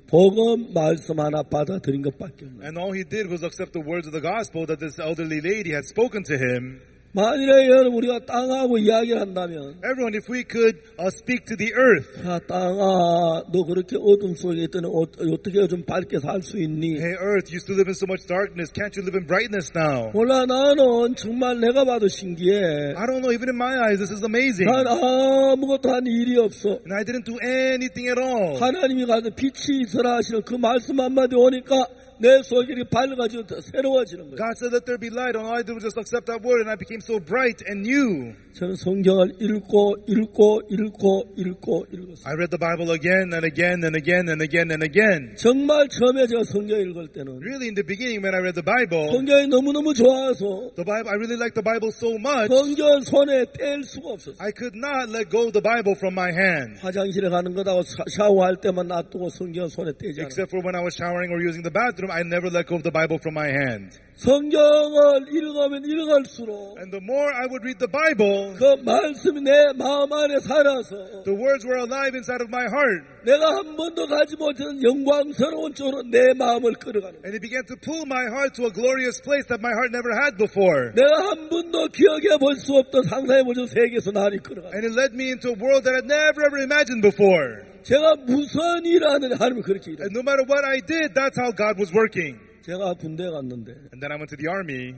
복음 말씀 하나 받아들인 것밖에 없는. And all he did was accept the words of the gospel that this elderly lady had spoken to him. 만일에 여러분 우리가 땅하고 이야기를 한다면, Everyone, if we could uh, speak to the earth. 야 땅아, 너 그렇게 어둠 속에 있더니 어, 어떻게 좀 밝게 살 수 있니? Hey earth, you still live in so much darkness. Can't you live in brightness now? 몰라, 나는 정말 내가 봐도 신기해. I don't know, even in my eyes, this is amazing. 난 아무것도 한 일이 없어. And I didn't do anything at all. 하나님이 가서 빛이 있어라 하시는 그 말씀 한마디 오니까 내 속이 이렇게 밝아지고 새로워지는 거예요. God said, let there be light. All I did was just accept that word, and I became so bright and new. 저는 성경을 읽고 읽고 읽고 읽고 읽었어요. I read the Bible again and again and again and again and again. 정말 처음에 제가 성경 읽을 때는 Really, in the beginning, when I read the Bible, 성경이 너무너무 좋아서 the Bible, I really liked the Bible so much, 성경 손에 뗄 수가 없었어요. I could not let go of the Bible from my hand. 화장실에 가는 거다고 샤워할 때만 놔두고 성경 손에 떼지 않아요. Except for when I was showering or using the bathroom, I never let go of the Bible from my hand. 성경을 읽으면 읽을수록 And the more I would read the Bible, 그 말씀이 내 마음 안에 살아서 the words were alive inside of my heart. 내가 한 번도 가지 못한 영광스러운 쪽으로 내 마음을 끌어가는 거예요. And it began to pull my heart to a glorious place that my heart never had before. 내가 한 번도 기억해 볼 수 없던 상상해 볼 수 없던 세계에서 나를 끌어가는 거예요. And it led me into a world that I'd never ever imagined before. 제가 무슨 일을 하는데 하나님은 그렇게 일해요. And no matter what I did, that's how God was working. 제가 군대에 갔는데 And then I went to the army.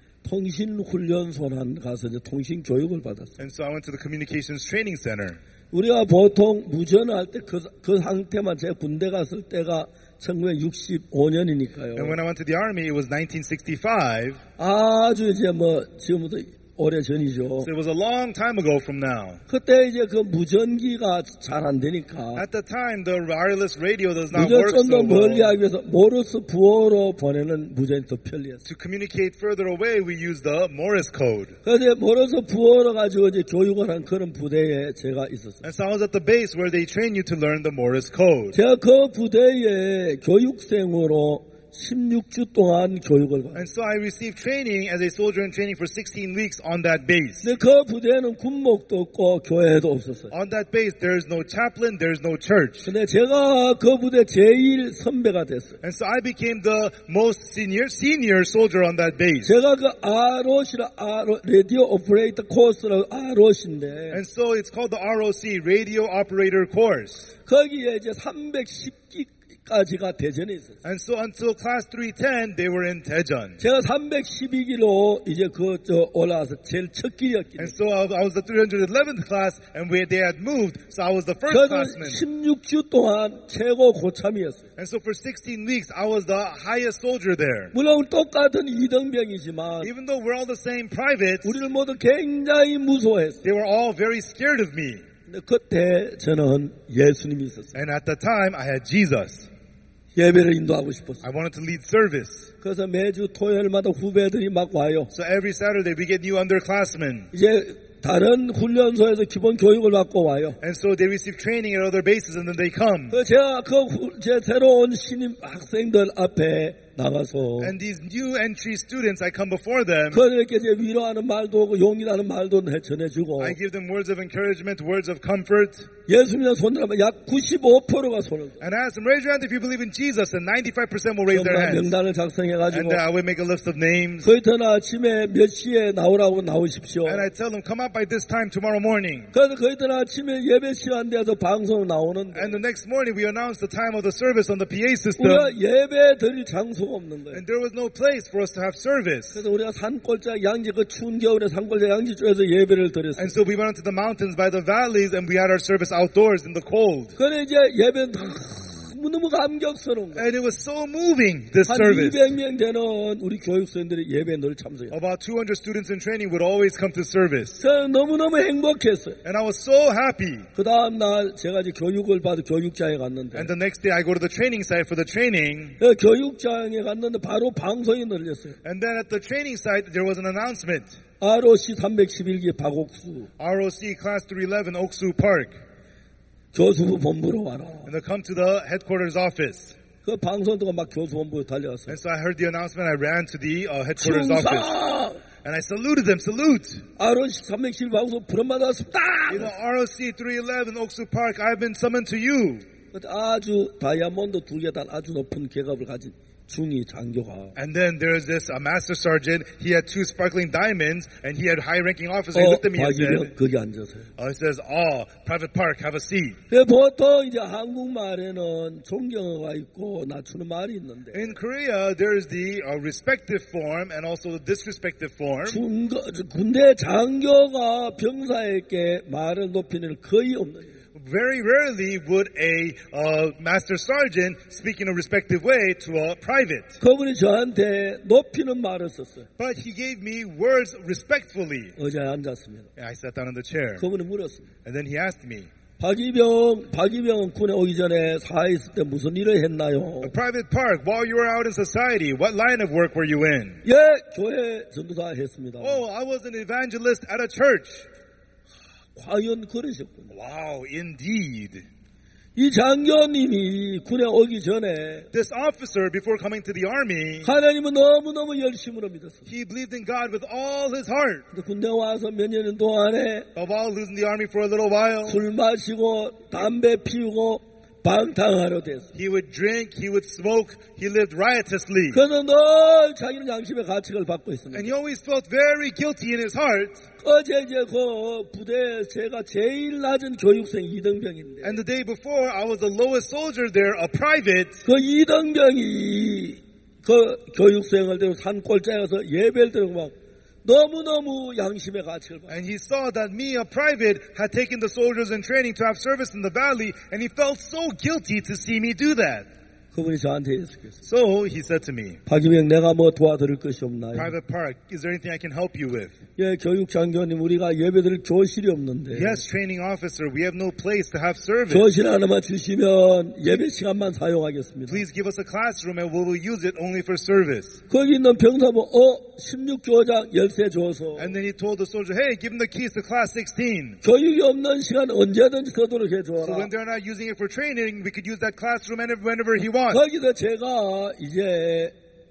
통신훈련소에 가서 이제 통신 교육을 받았어요. And so I went to the communications training center. 우리가 보통 무전할 때 그 그 상태만 제가 군대 갔을 때가 천구백육십오 년이니까요. And when I went to the army, it was nineteen sixty-five. 아주 이제 뭐 지금부터 오래 전이죠. So it was a long time ago from now. 그때 이제 그 무전기가 잘 안 되니까 At the time, the wireless radio does not work 무전 좀 더 so 멀리 well. 하기 위해서 모르스 부호로 보내는 무전이 더 편리했어요. To communicate further away, we used the Morse code. 그래서 모르스 부호로 가지고 이제 교육을 한 그런 부대에 제가 있었어요. And so I was at the base where they train you to learn the Morse code. 제가 그 부대에 교육생으로 십육 주 동안 교육을 받았어요. And so I received training as a soldier in training for sixteen weeks on that base. 근데 그 부대에는 군목도 없고 교회도 없었어요. On that base, there is no chaplain, there is no church. 근데 제가 그 부대 제일 선배가 됐어요. And so I became the most senior senior soldier on that base. 제가 그 아롯이라 아롯 라디오 오퍼레이터 코스라고 아롯인데 And so it's called the R O C, Radio Operator Course. 거기에 이제 삼백십 기까지가 대전에 있었어요. And so until class three ten, they were in Daejeon. 제가 삼백십이 기로 이제 그 저 올라와서 제일 첫 길이었기 And 때문에 so I was, I was the three hundred eleventh class, and we, they had moved, so I was the first 저는 classman. 십육 주 동안 최고 고참이었어요. And so for sixteen weeks, I was the highest soldier there. 물론 똑같은 이등병이지만 Even though we're all the same privates, 우리를 모두 굉장히 무서워했어요. they were all very scared of me. 근데 그때 저는 예수님이 있었어요. And at the time, I had Jesus. 예배를 인도하고 싶었어요. I wanted to lead service. 그래서 매주 토요일마다 후배들이 막 와요. So every Saturday, we get new underclassmen. 이제 다른 훈련소에서 기본 교육을 받고 와요. And so they receive training at other bases, and then they come. 그 제가 그 제 새로운 신입 학생들 앞에 나가서 And these new entry students, I come before them. 그들에게 이제 위로하는 말도 하고 용기라는 말도 전해주고 I give them words of encouragement, words of comfort. 예수님의 손들하면 약 구십오 퍼센트가 손을 들어요. And ask them, raise your hand if you believe in Jesus, and ninety-five percent will raise their 정말 hands. 명단을 작성해가지고 And uh, I will make a list of names. 그 이튿날 아침에 몇 시에 나오라고 나오십시오. And I tell them, come out by this time tomorrow morning. 그래서 그 이튿날 아침에 예배 시간 돼서 방송 나오는데 And the next morning, we announce the time of the service on the P A system. 우리가 예배 드릴 장소가 없는 거예요. And there was no place for us to have service. 그래서 우리가 산골짜 양지 그 추운 겨울에 산골짜 양지 쪽에서 예배를 드렸어요. And so we went into the mountains by the valleys, and we had our service outdoors in the cold. 그래 이제 예배는 너무너무 감격스러운 거예요. And it was so moving, this 한 service. 이백 명 되는 우리 교육생들이 예배에 늘 참석해요. About two hundred students in training would always come to service. 저는 너무너무 행복했어요. And I was so happy. 그 다음 날 제가 이제 교육을 받아 교육장에 갔는데 And the next day, I go to the training site for the training. 그 교육장에 갔는데 바로 방송이 늘렸어요. And then at the training site, there was an announcement. 알오씨 삼백십일 기 박옥수 R O C Class three eleven, Oksu Park. 교수부 본부로 와라. And they come to the headquarters office. 그 방송 듣고 막 교수본부에 달려왔어요. And so I heard the announcement. I ran to the uh, headquarters office. 충성! And I saluted them. Salute! 알오씨 삼백십일 방송 부름받았습니다. You know, R O C three eleven, Oksu Park, I've been summoned to you. 아주 다이아몬드 두 개 단 아주 높은 계급을 가진 중위 장교가 And then there's this uh, master sergeant. He had two sparkling diamonds, and he had high-ranking officer. He 어, looked at me and 박일병 said, 거기 앉으세요. uh, he says, "Oh, Private Park, have a seat." 그 보통 이제 한국말에는 존경어가 있고 낮추는 말이 있는데 In Korea, there is the uh, respective form and also the disrespective form. 중거, 군대 장교가 병사에게 말을 높이는 일 거의 없는 Very rarely would a uh, master sergeant speak in a respective way to a private. 그분이 저한테 높이는 말을 썼어요. But he gave me words respectfully. 의자에 앉았습니다. And I sat down in the chair. 그분이 물었습니다. And then he asked me, 박이병, 박이병은 군에 오기 전에 사회 있을 때 무슨 일을 했나요? Private Park, while you were out in society, what line of work were you in? 예, 교회 전도사 했습니다. Oh, I was an evangelist at a church. 과연 그러셨군요. Wow, indeed. 이 장교님이 군에 오기 전에 This officer, before coming to the army, 하나님은 너무너무 열심으로 믿었어요. he believed in God with all his heart. 근데 군대 와서 몇 년 동안에 But while losing the army for a little while, 술 마시고 담배 피우고 방탕하려 됐어요. he would drink, he would smoke, he lived riotously. 그래서 늘 자기는 양심의 가책을 받고 And 있습니다. he always felt very guilty in his heart. 어제 이제 그 부대에 제가 제일 낮은 교육생 이등병인데 And the day before, I was the lowest soldier there, a private. 그 이등병이 그 교육생을 데리고 산골짜기에 가서 예배를 드리고 막 너무너무 양심의 가책을 받아요. And he saw that me, a private, had taken the soldiers in training to have service in the valley, and he felt so guilty to see me do that. 그분이 저한테 예수께서 So he said to me, 박이병 내가 뭐 도와드릴 것이 없나요? Private Park, is there anything I can help you with? 예, 교육 장교님 우리가 예배드릴 교실이 없는데 Yes, training officer, we have no place to have service. 교실 하나만 주시면 예배 시간만 사용하겠습니다. Please give us a classroom and we will use it only for service. 거기 있는 병사모 어 십육 교장 열쇠 줘서 And then he told the soldier, hey, give him the keys to class sixteen. 교육이 없는 시간 언제든지 서도록 So 해줘라. when they're not using it for training, we could use that classroom whenever he wants. 거기서 제가 이제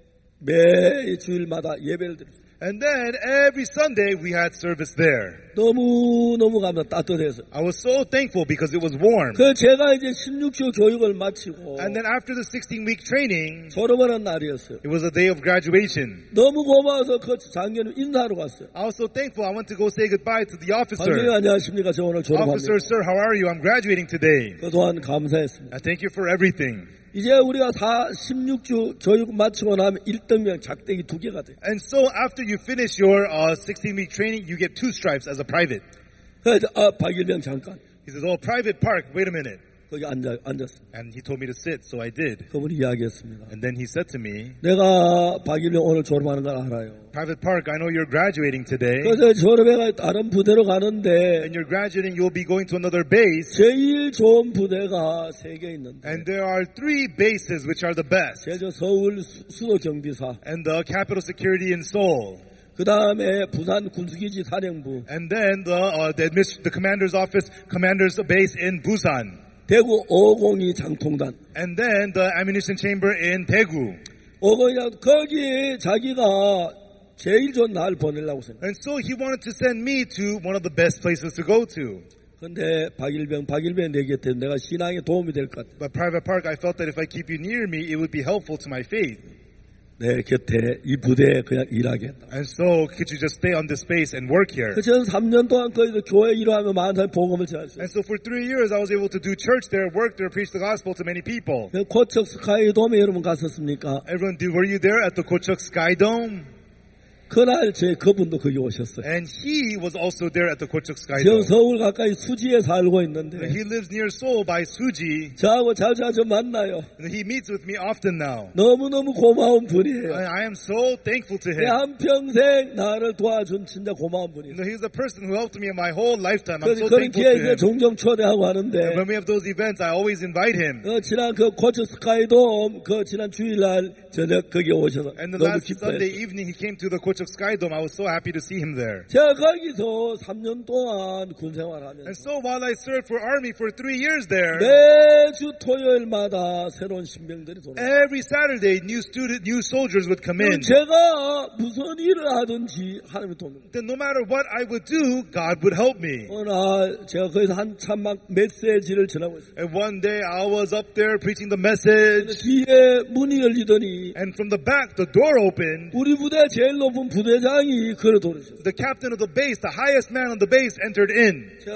매 주일마다 예배를 드렸어요. And then every Sunday we had service there. 너무너무 감사 따뜻해서. I was so thankful because it was warm. 그 제가 이제 십육 주 교육을 마치고 And then after the sixteen-week training, 졸업하는 날이었어요. it was a day of graduation. 너무 고마워서 그 장교님 인사하러 갔어요. I was so thankful. I went to go say goodbye to the officer. 장교님 안녕하십니까? 저 오늘 졸업합니다. Officer, sir, how are you? I'm graduating today. 그동안 감사했습니다. I thank you for everything. 이제 우리가 사, 십육 주 교육 마치고 나면 일등병 작대기 두 개가 돼요. And so after you finish your uh, sixteen-week training, you get two stripes as a private. 그래서 아, 박일병 잠깐 He says, oh, Private Park, wait a minute. 거기 앉아, 앉았습니다. And he told me to sit, so I did. 그분이 이야기했습니다. And then he said to me, 내가 박일병 오늘 졸업하는 걸 알아요. Private Park, I know you're graduating today. 그래서 졸업해가 다른 부대로 가는데 And you're graduating, you'll be going to another base. 제일 좋은 부대가 세 개 있는데 And there are three bases which are the best. 제주 서울 수- 수도 경비사, And the capital security in Seoul. 그 다음에 부산 군수기지 사령부, And then the, uh, the, admis- the commander's office, commander's base in Busan. 대구 오공이 장통단. And then the ammunition chamber in Daegu. 오공이 장 거기 자기가 제일 좋은 날 보내려고 생각. And so he wanted to send me to one of the best places to go to. 근데 박일병, 박일병 내 곁에 내가 신앙에 도움이 될 것 같아. But Private Park, I felt that if I keep you near me, it would be helpful to my faith. 내 곁에 이 부대에 그냥 일하겠다. And so could you just stay on this space and work here? 그래서 저는 삼 년 동안 거기서 교회 일하며 많은 사람 복음을 전했어요. And so for three years, I was able to do church there, work there, preach the gospel to many people. 고척 스카이돔에 여러분 갔었습니까? Everyone, did, were you there at the Kochuk Sky Dome? 그날 제 그분도 거기 오셨어요. And he was also there at the Kochuk Sky 지금 Dome. 서울 가까이 수지에 살고 있는데 He lives near Seoul by Suji. 저하고 자주 자주 만나요. And he meets with me often now. 너무너무 고마운 분이에요. I, I am so thankful to 내 him. 한평생 나를 도와준 진짜 고마운 You 분이에요. know, he's a person who helped me in my whole lifetime. I'm 그래서 so 그런 thankful 기회에 to him. 종종 초대하고 And 하는데 when we have those events, I always invite him. 어, 지난 그 고척 스카이돔 그 지난 주일날 저녁 거기 오셔서 And the 너무 last Sunday 기뻐요. evening, he came to the Kochuk took Sky Dome, I was so happy to see him there. 제가 거기서 삼 년 동안 군 생활하면서 And so while I served for Army for three years there, 매주 토요일마다 새로운 신병들이 돌아와요. every Saturday new student, new soldiers would come in. 제가 무슨 일을 하든지 하나님이 돕니다. Then no matter what I would do, God would help me. 어느 날 제가 거기서 한참 막 메시지를 전하고 있어요. And one day I was up there preaching the message, 뒤에 문이 열리더니 and from the back the door opened. 우리 부대 제일 높은 부대장이 걸어 들어오셨어요. The captain of the base, the highest man on the base, entered in. 제가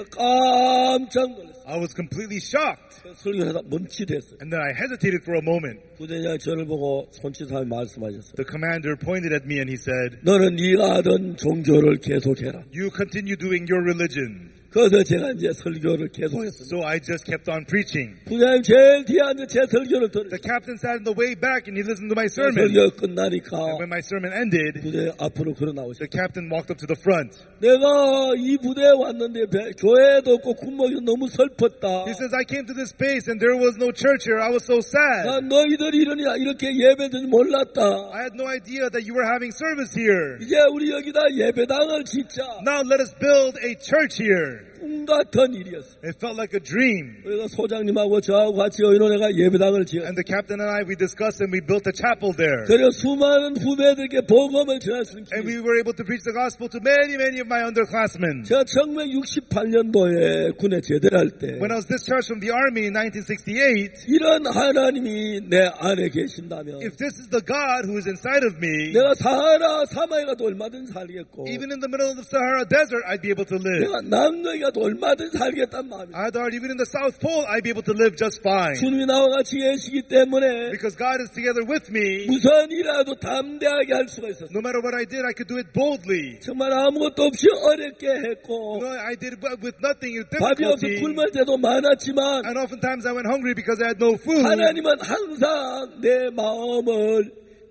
깜짝 놀랐어요. I was completely shocked. 설교하다 멈칫했어요. And then I hesitated for a moment. 부대장이 저를 보고 손짓하며 말씀하셨어요. The commander pointed at me and he said, 너는 네가 하던 종교를 계속해라. you continue doing your religion. 그래서 제가 이제 설교를 계속했어요. So I just kept on preaching. 부장님 제일 뒤에 앉아 제 설교를 The 들으셨어요. captain sat in the way back and he listened to my sermon. 설교 끝나니까 And when my sermon ended, 부대 앞으로 걸어 the 나오셨어요. captain walked up to the front. 내가 이 부대에 왔는데 배- 교회도 없고 군목이 너무 슬펐다. He says, I came to this base and there was no church here. I was so sad. 난 너희들이 이러니 이렇게 예배드는지 몰랐다. I had no idea that you were having service here. 이제 우리 여기다 예배당을 짓자. Now let us build a church here. 꿈 같은 일이었어. It felt like a dream. 그래서 소장님하고 저하고 같이 의논해가 예배당을 지었어. And the captain and I, we discussed and we built a chapel there. 그리고 수많은 후배들에게 복음을 전할 수 있는 And we 기회. were able to preach the gospel to many, many of my underclassmen. 제가 천구백육십팔 년도에 군에 제대할 때 When I was discharged from the army in nineteen sixty-eight, 이런 하나님이 내 안에 계신다면 if this is the God who is inside of me, 내가 사하라 사막에 가도 얼마든지 살겠고 even in the middle of the Sahara Desert, I'd be able to live. 내가 남극에 가도 얼마든지 살겠단 말이에요. I thought even in the South Pole, I'd be able to live just fine. 주님이 나와 같이 계시기 때문에 Because God is together with me, 무슨 일이라도 담대하게 할 수가 있었어요. no matter what I did, I could do it boldly. 정말 아무것도 없이 어렵게 했고 You know, I did it with nothing, with 밥이 없어 difficulty. 굶을 때도 많았지만 And oftentimes I went hungry because I had no food. 하나님은 항상 내 마음을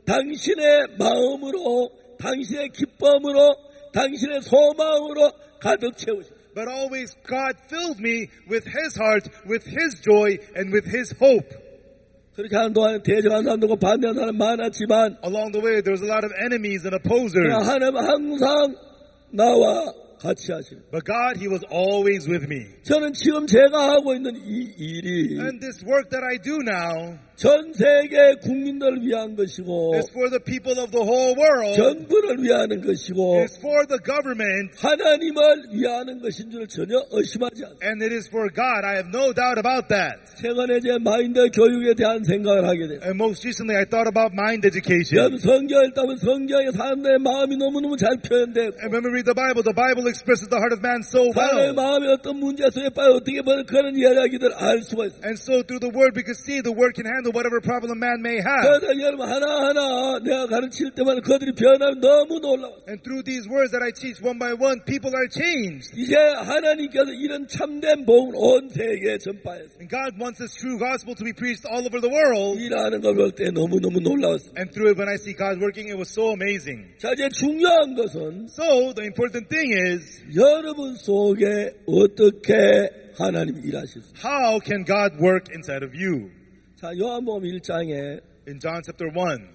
당신의 마음으로 당신의 기쁨으로 당신의 소망으로 가득 채우셨어요. But always God filled me with His heart, with His joy, and with His hope. 그렇게 하는 동안 대적한 사람들과 반대하는 사람 많았지만 Along the way, there was a lot of enemies and 그러나 opposers. 하나님은 항상 나와 같이 하시는. But God, He was always with me. 저는 지금 제가 하고 있는 이 일이 And this work that I do now 전 세계 국민들을 위한 것이고 is for the people of the whole world. 정부를 위하는 것이고 It's for the government. 하나님을 위하는 것인 줄 전혀 의심하지 않습니다. And it is for God. I have no doubt about that. 최근에 제 마인드 교육에 대한 생각을 하게 돼요. And most recently, I thought about mind education. 여러분 성경 읽다보면 성경에 사람들의 마음이 너무너무 잘 표현되고 And when we read the Bible, the Bible expresses the heart of man so 사람의 well. 마음이 어떤 문제 속에 빠져 어떻게 보면 그런 이야기들 알 수가 있어요. And so through the Word, we can see the Word can handle whatever problem man may have. 그래서 여러분 하나하나 내가 가르칠 때마다 그들이 변하면 너무 놀라워요. And through these words that I teach one by one, people are changed. 이제 하나님께서 이런 참된 복음을 온 세계에 전파했어요. And God wants this true gospel to be preached all over the world. 일하는 걸 볼 때 너무너무 놀라웠어요. And through it, when I see God working, it was so amazing. 자, 이제 중요한 것은 So the important thing is, 여러분 속에 어떻게 하나님이 일하실지. how can God work inside of you? 자, 요한복음 일 장에 In John chapter one,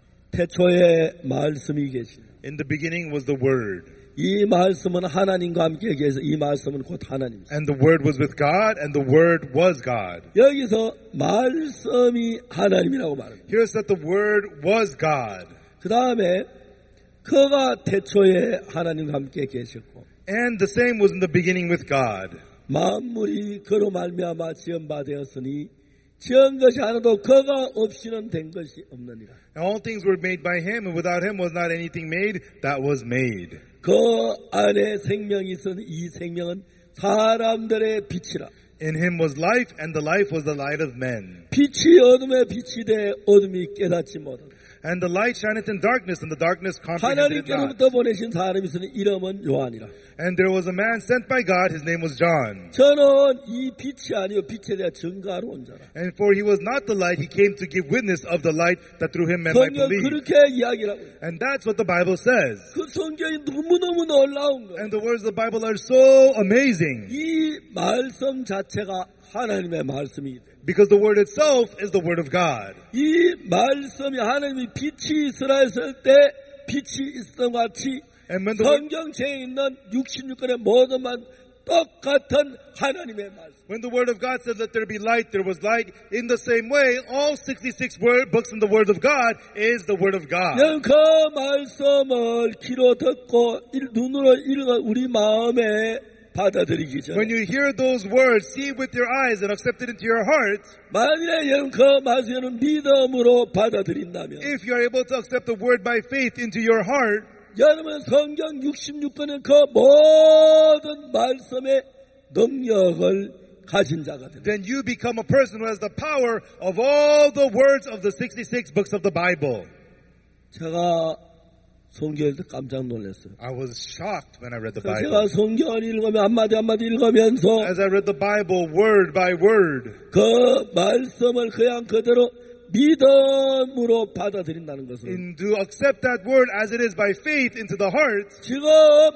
태초에 말씀이 계십니다. in the beginning was the Word. 이 말씀은 하나님과 함께 계셔서 이 말씀은 곧 하나님입니다. And the Word was with God, and the Word was God. 여기서 말씀이 하나님이라고 말합니다. Here's that the Word was God. 그 다음에 그가 태초에 하나님과 함께 계셨고 And the same was in the beginning with God. 만물이 그로 말미암아 지은 바 되었으니 지은 것이 하나도 그가 없이는 된 것이 없느니라. And all things were made by Him, and without Him was not anything made that was made. 그 안에 생명이 있었는데 이 생명은 사람들의 빛이라. In Him was life, and the life was the light of men. 빛이 어둠에 빛이 돼 어둠이 깨닫지 못한다. And the light shineth in darkness, and the darkness comprehended it not. 하나님께로부터 보내신 사람이 있으니 이름은 요한이라. And there was a man sent by God, his name was John. 저는 이 빛이 아니요 빛에 대한 증거하러 온 자라. And for he was not the light, he came to give witness of the light that through him men might 성경 believe. 그렇게 이야기라고. And that's what the Bible says. 그 성경이 너무너무 놀라운 거예요. And the words of the Bible are so amazing. 이 말씀 자체가 하나님의 말씀이기 때문에. Because the word itself is the word of God. 이 말씀이 하나님이 빛이 있으라 했을 때 빛이 있었던 것 같이 And when the word, 성경책에 있는 육십육 권의 모든 말 똑같은 하나님의 말씀. when the word of God said, let there be light, there was light. In the same way, all sixty-six word, books in the word of God is the word of God. 여러분 그 말씀을 귀로 듣고 일- 눈으로 읽어 우리 마음에 받아들이기 When 전에 you hear those words, see with your eyes and accept it into your heart. 만일에 여러분 그 말씀을 믿음으로 받아들인다면 If you are able to accept the word by faith into your heart, 여러분은 성경 육십육 권의 그 모든 말씀의 능력을 가진 자가 됩니다. then you become a person who has the power of all the words of the sixty-six books of the Bible. 제가 성경을 듣고 깜짝 놀랐어요. I was shocked when I read the 제가 Bible. 성경을 읽으면 한마디 한마디 읽으면서 As I read the Bible word by word, 그 말씀을 그냥 그대로 믿음으로 받아들인다는 것은 and to accept that word as it is by faith into the heart, 지금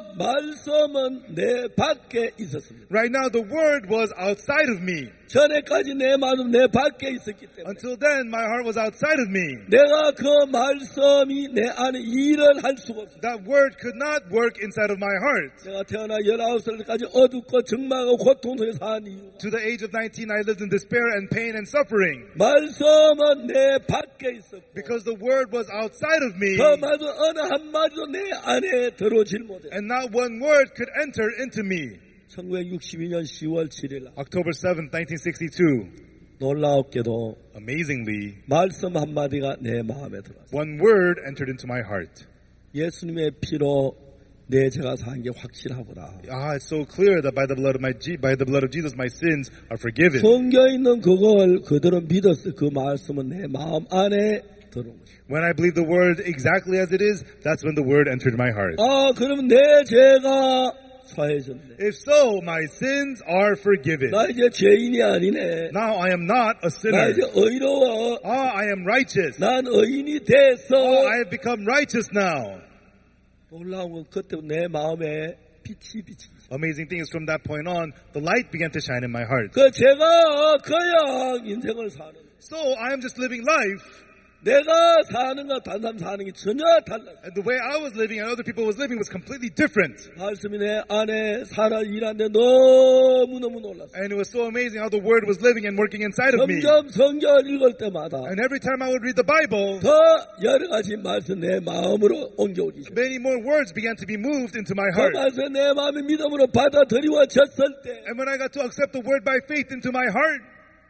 말씀은 내 밖에 있었습니다. right now the word was outside of me. 전에까지 내 마음 내 밖에 있었기 때문에 Until then, my heart was outside of me. 내가 그 말씀이 내 안에 일을 할 수가 없어요. That word could not work inside of my heart. 내가 태어나 열아홉 살까지 어둡고 적막하고 고통 속에 산 이유가 To the age of nineteen, I lived in despair and pain and suffering. 말씀은 내 밖에 있었고 Because the word was outside of me, 그 말도 어느 한마디도 내 안에 들어오질 못해. and not one word could enter into me. 천구백육십이 년 시월 칠일 날 October seventh, nineteen sixty-two. 놀라웠게도 Amazingly, 말씀 한마디가 내 마음에 들어왔어요. one word entered into my heart. 예수님의 피로 내 죄가 산 게 확실하구나. Ah, it's so clear that by the blood of my Je- by the blood of Jesus, my sins are forgiven. 성경에 있는 그걸 그대로 믿었어요. 그 말씀은 내 마음 안에 들어온 거죠. When I believe the word exactly as it is, that's when the word entered my heart. 아, 그러면 내 죄가 사해졌네. If so, my sins are forgiven. 나 이제 죄인이 아니네. Now I am not 나 a sinner. 이제 의로워. Ah, I am righteous. 난 의인이 됐어. Oh, I have become righteous now. 놀라운 건 그때 내 마음에 빛이 빛이. Amazing thing is from that point on, the light began to shine in my heart. 그 제가 그냥 인생을 사는. So I am just living life. 내가 사는 거 다른 사람 사는 게 전혀 달라. And the way I was living and other people was living was completely different. 말씀이 내 안에 살아 일하는데 너무 너무 놀랐어. And it was so amazing how the word was living and working inside of me. 점점 성경을 읽을 때마다 And every time I would read the Bible, 더 여러 가지 말씀 내 마음으로 옮겨오기 시작. many more words began to be moved into my 그 heart. 말씀 내 마음의 믿음으로 받아들여졌을 때 And when I got to accept the word by faith into my heart,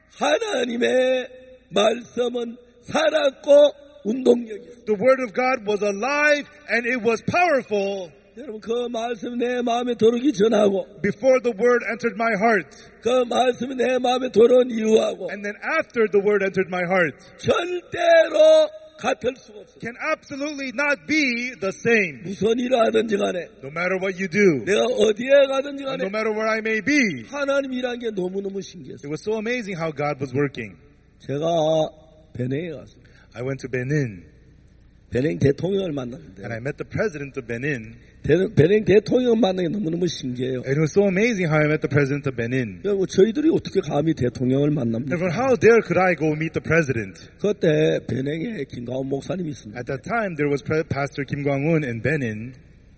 하나님의 말씀은 살았고 운동력이 있어. the word of God was alive and it was powerful. 여러분 그 말씀 내 마음에 들어오기 전하고 Before the word entered my heart, 그 말씀이 내 마음에 들어온 이유하고 and then after the word entered my heart, 절대로 같을 수가 없어. can absolutely not be the same. 무슨 일을 하든지 간에 No matter what you do, 내가 어디에 가든지 and 간에 no matter where I may be. 하나님이란 게 너무너무 It 신기했어요. was so amazing how God was working. 제가 베냉에 갔어요. I went to Benin, 베냉 대통령을 만났는데 and I met the president of Benin. 대- 베냉 대통령을 만나는 게 너무너무 신기해요. And it was so amazing how I met the president of Benin. 그리고 저희들이 어떻게 감히 대통령을 And 만납니까? from how dare could I go meet the president? 그때 베냉에 김가온 목사님이 있습니다. At that time, there was Pre- Pastor Kim Kwang-un in Benin.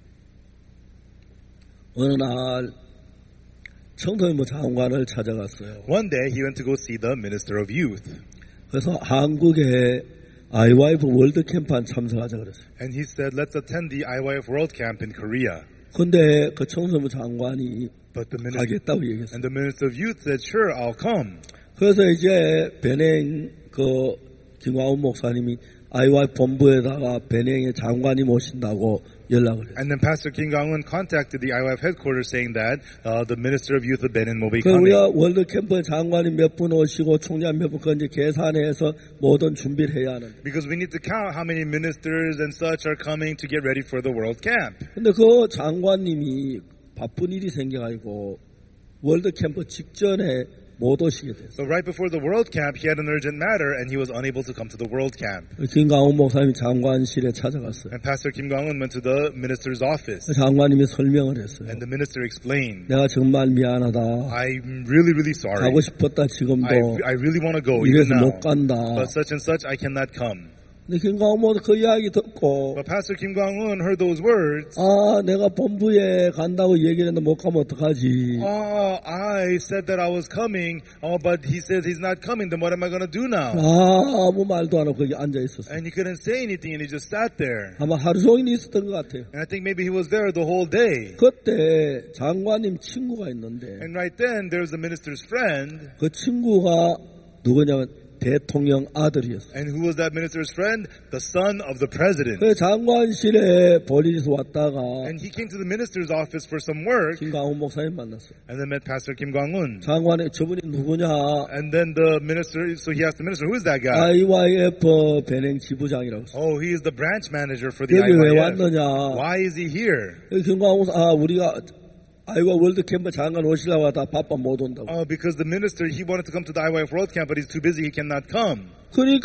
어느 날 청소년부 장관을 찾아갔어요. One day, he went to go see the minister of youth. 그래서 한국에 아이와이프 월드 캠프한 참석하자 그랬어요. And he said, let's attend the I Y F World Camp in Korea. 근데 그 청소년부 장관이 But the minister, 가겠다고 얘기했어요. and the minister of youth said, sure, I'll come. 그래서 이제 베냉 그 김광훈 목사님이 아이와이프 본부에다가 베냉의 장관이 모신다고 연락을 했어요. And then Pastor Kim Kwang-un contacted the I Y F headquarters saying that uh, the minister of youth of Benin will be 그 coming. 우리가 월드 캠프 장관이 몇 분 오시고 총장 몇 분 그 이제 계산해서 모든 준비를 해야 하는. Because we need to count how many ministers and such are coming to get ready for the World Camp. 근데 그 장관님이 바쁜 일이 생겨가지고 월드 캠프 직전에 못 오시게 됐어요. So right before the World Camp, he had an urgent matter and he was unable to come to the World Camp. 김광훈 목사님이 장관실에 찾아갔어요. And Pastor Kim Kwang-un went to the minister's office. 그 장관님이 설명을 했어요. And the minister explained, 내가 정말 미안하다. I'm really, really sorry. 가고 싶었다 지금도 I, I really want to go 이래서 even now. 못 간다. But such and such, I cannot come. 근데 김광호 그 이야기 듣고 But Pastor Kim Kwang-eun heard those words. 아 내가 본부에 간다고 얘기를 했는데 못 가면 어떡하지? Oh, I said that I was coming. Oh, but he says he's not coming. Then what am I going to do now? 아 아무 말도 안 하고 거기 앉아 있었어. And he couldn't say anything, and he just sat there. 아마 하루 종일 있었던 것 같아요. And I think maybe he was there the whole day. 그때 장관님 친구가 있는데 And right then, there was the minister's friend. 그 친구가 누구냐면 대통령 아들이었어요. And who was that minister's friend? The son of the president. 그 장관실에 볼일에서 왔다가 And he came to the minister's office for some work. 김광훈 목사님 만났어요. And then met Pastor Kim Kwang-eun. 장관이 저분이 누구냐? And then the minister, so he asked the minister, who is that guy? 아이와이에프 배냉 지부장이라고 했어요. Oh, he is the branch manager for the 여기 왜 I Y F. 왔느냐? Why is he here? 김광훈 아 우리가 아이와 월드 캠프 장관 오시려고 하다 바빠 못 온다고. Oh, because the minister, he wanted to come to the I Y F World Camp, but he's too busy, he cannot come. 그러니까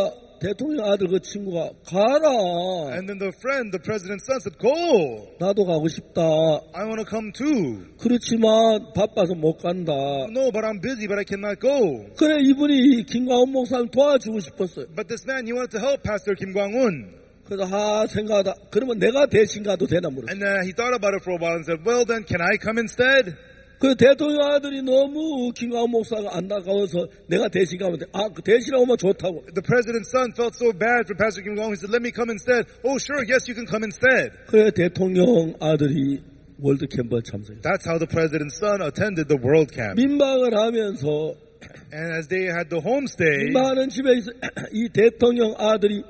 대통령 아들 그 친구가 가라. And then the friend, the president's son said, go! 나도 가고 싶다. I want to come too. 그렇지만 바빠서 못 간다. No, but I'm busy, but I cannot go. 그래 이분이 김광훈 목사님 도와주고 싶었어요. But this man, he wanted to help Pastor Kim Kwang-eun. 그래서 하 생각하다 그러면 내가 대신 가도 되나 물었어요. And uh, he thought about it for a while and said, well then, can I come instead? 그 대통령 아들이 너무 김광훈 목사가 안 나가서 내가 대신 가면 돼. 아, 그 대신 오면 좋다고. The president's son felt so bad for Pastor Kim Kwang-eun. He said, let me come instead. Oh, sure, yes, you can come instead. 그래 대통령 아들이 월드 캠프에 참석했어요. That's how the president's son attended the World Camp. 민방을 하면서 And as they had the homestay, 민방하는 집에 있어 이 대통령 아들이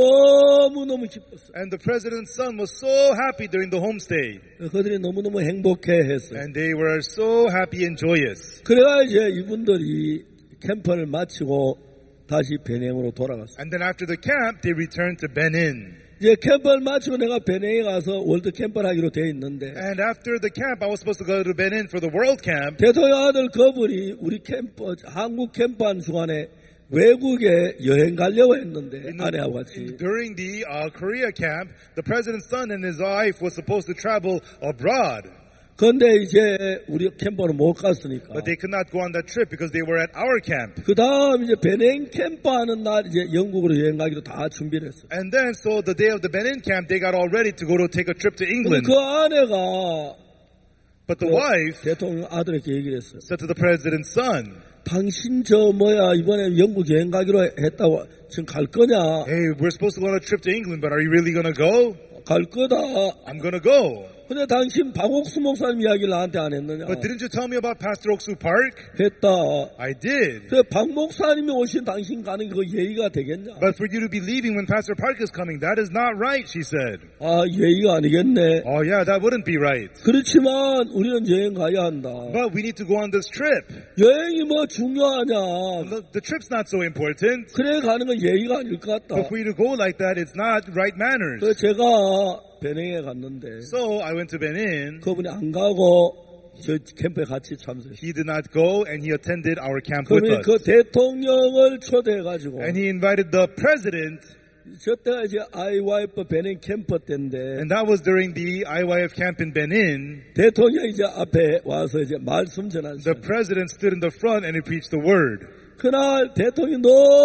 너무너무 기뻤어요. and the president's son was so happy during the homestay. 그들이 너무너무 행복해했어요. And they were so happy and joyous. 그래가 이제 이분들이 캠프를 마치고 다시 베냉으로 돌아갔어요. And then after the camp, they returned to Benin. 이제 캠프를 마치고 내가 베냉에 가서 월드 캠프를 하기로 돼 있는데 And after the camp, I was supposed to go to Benin for the World Camp. 대통령 아들 그분이 우리 캠프 한국 캠프 한 중간에 외국에 여행 가려고 했는데 아내하고 같이 During the uh, Korea camp, the president's son and his wife was supposed to travel abroad. 그런데 이제 우리 캠프는 못 갔으니까 But they could not go on that trip because they were at our camp. 그 다음 이제 베냉 캠프 하는 날 이제 영국으로 여행 가기로 다 준비를 했어요. And then, so the day of the Benin camp, they got all ready to go to take a trip to England. 그 아내가 But the 그 wife 대통령 아들에게 얘기를 했어요. said to the president's son, 당신 저 뭐야 이번에 영국 여행 가기로 했다고 지금 갈 거냐? hey, we're supposed to go on a trip to England, but are you really going to go? 갈 거다. I'm going to go. 근데 당신 박옥수 목사님 이야기를 나한테 안 했느냐? But didn't you tell me about Pastor Oksu Park? 했다. I did. 그래 박 목사님이 오신 당신 가는 게 그 예의가 되겠냐? But for you to be leaving when Pastor Park is coming, that is not right, she said. 아 예의가 아니겠네. Oh yeah, that wouldn't be right. 그렇지만 우리는 여행 가야 한다. But we need to go on this trip. 여행이 뭐 중요하냐? The, the trip's not so important. 그래 가는 건 예의가 아닐 것 같다. But for you to go like that, it's not right manners. 그래서 제가 베냉에 갔는데 So I went to Benin. 그분이 안 가고 저 캠프에 같이 참석했어요. He did not go, and he attended our camp with 그분이 us. 그 대통령을 초대해가지고 And he invited the president, 저때가 이제 아이와이프 베냉 캠프 때인데 and that was during the I Y F camp in Benin. 대통령이 이제 앞에 와서 이제 말씀 전하는 The 시간. president stood in the front and he preached the word. 그날 대통령이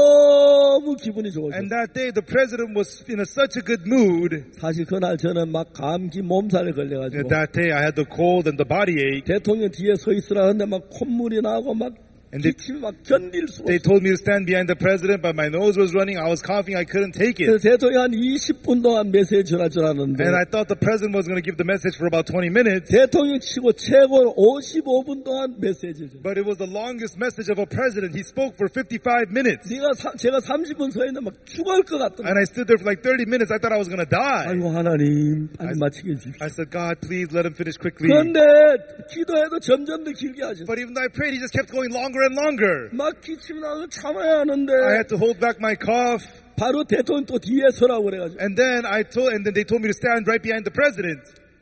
너무 기분이 좋으셨어요. And that day, the president was in a, such a good mood. 사실 그날 저는 막 감기 몸살에 걸려가지고 And that day, I had the cold and the body ache. 대통령 뒤에 서 있으라 하는데 막 콧물이 나고 막 And they, 기침이 막 견딜 수가 they 없어요. told me to stand behind the president, but my nose was running. I was coughing. I couldn't take 그래서 it. 대통령이 한 이십 분 동안 메시지 전할 줄 알았는데 And I thought the president was going to give the message for about twenty minutes. 대통령 치고 최고로 오십오 분 동안 메시지를 줬어요. But it was the longest message of a president. He spoke for fifty-five minutes. 네가 사, 제가 삼십 분 서 있는데 막 죽을 것 같더라고요. And I stood there for like thirty minutes. I thought I was going to die. 아이고 하나님 빨리 마치게 해주십시오. I said, God, please let him finish quickly. 그런데 기도해도 점점 더 길게 하죠. But even though I prayed, he just kept going longer and longer. 막 기침이 나서 참아야 하는데 I had to hold back my cough. 바로 대통령 또 뒤에 서라고 그래가지고 And then I told, and then they told me to stand right behind the president.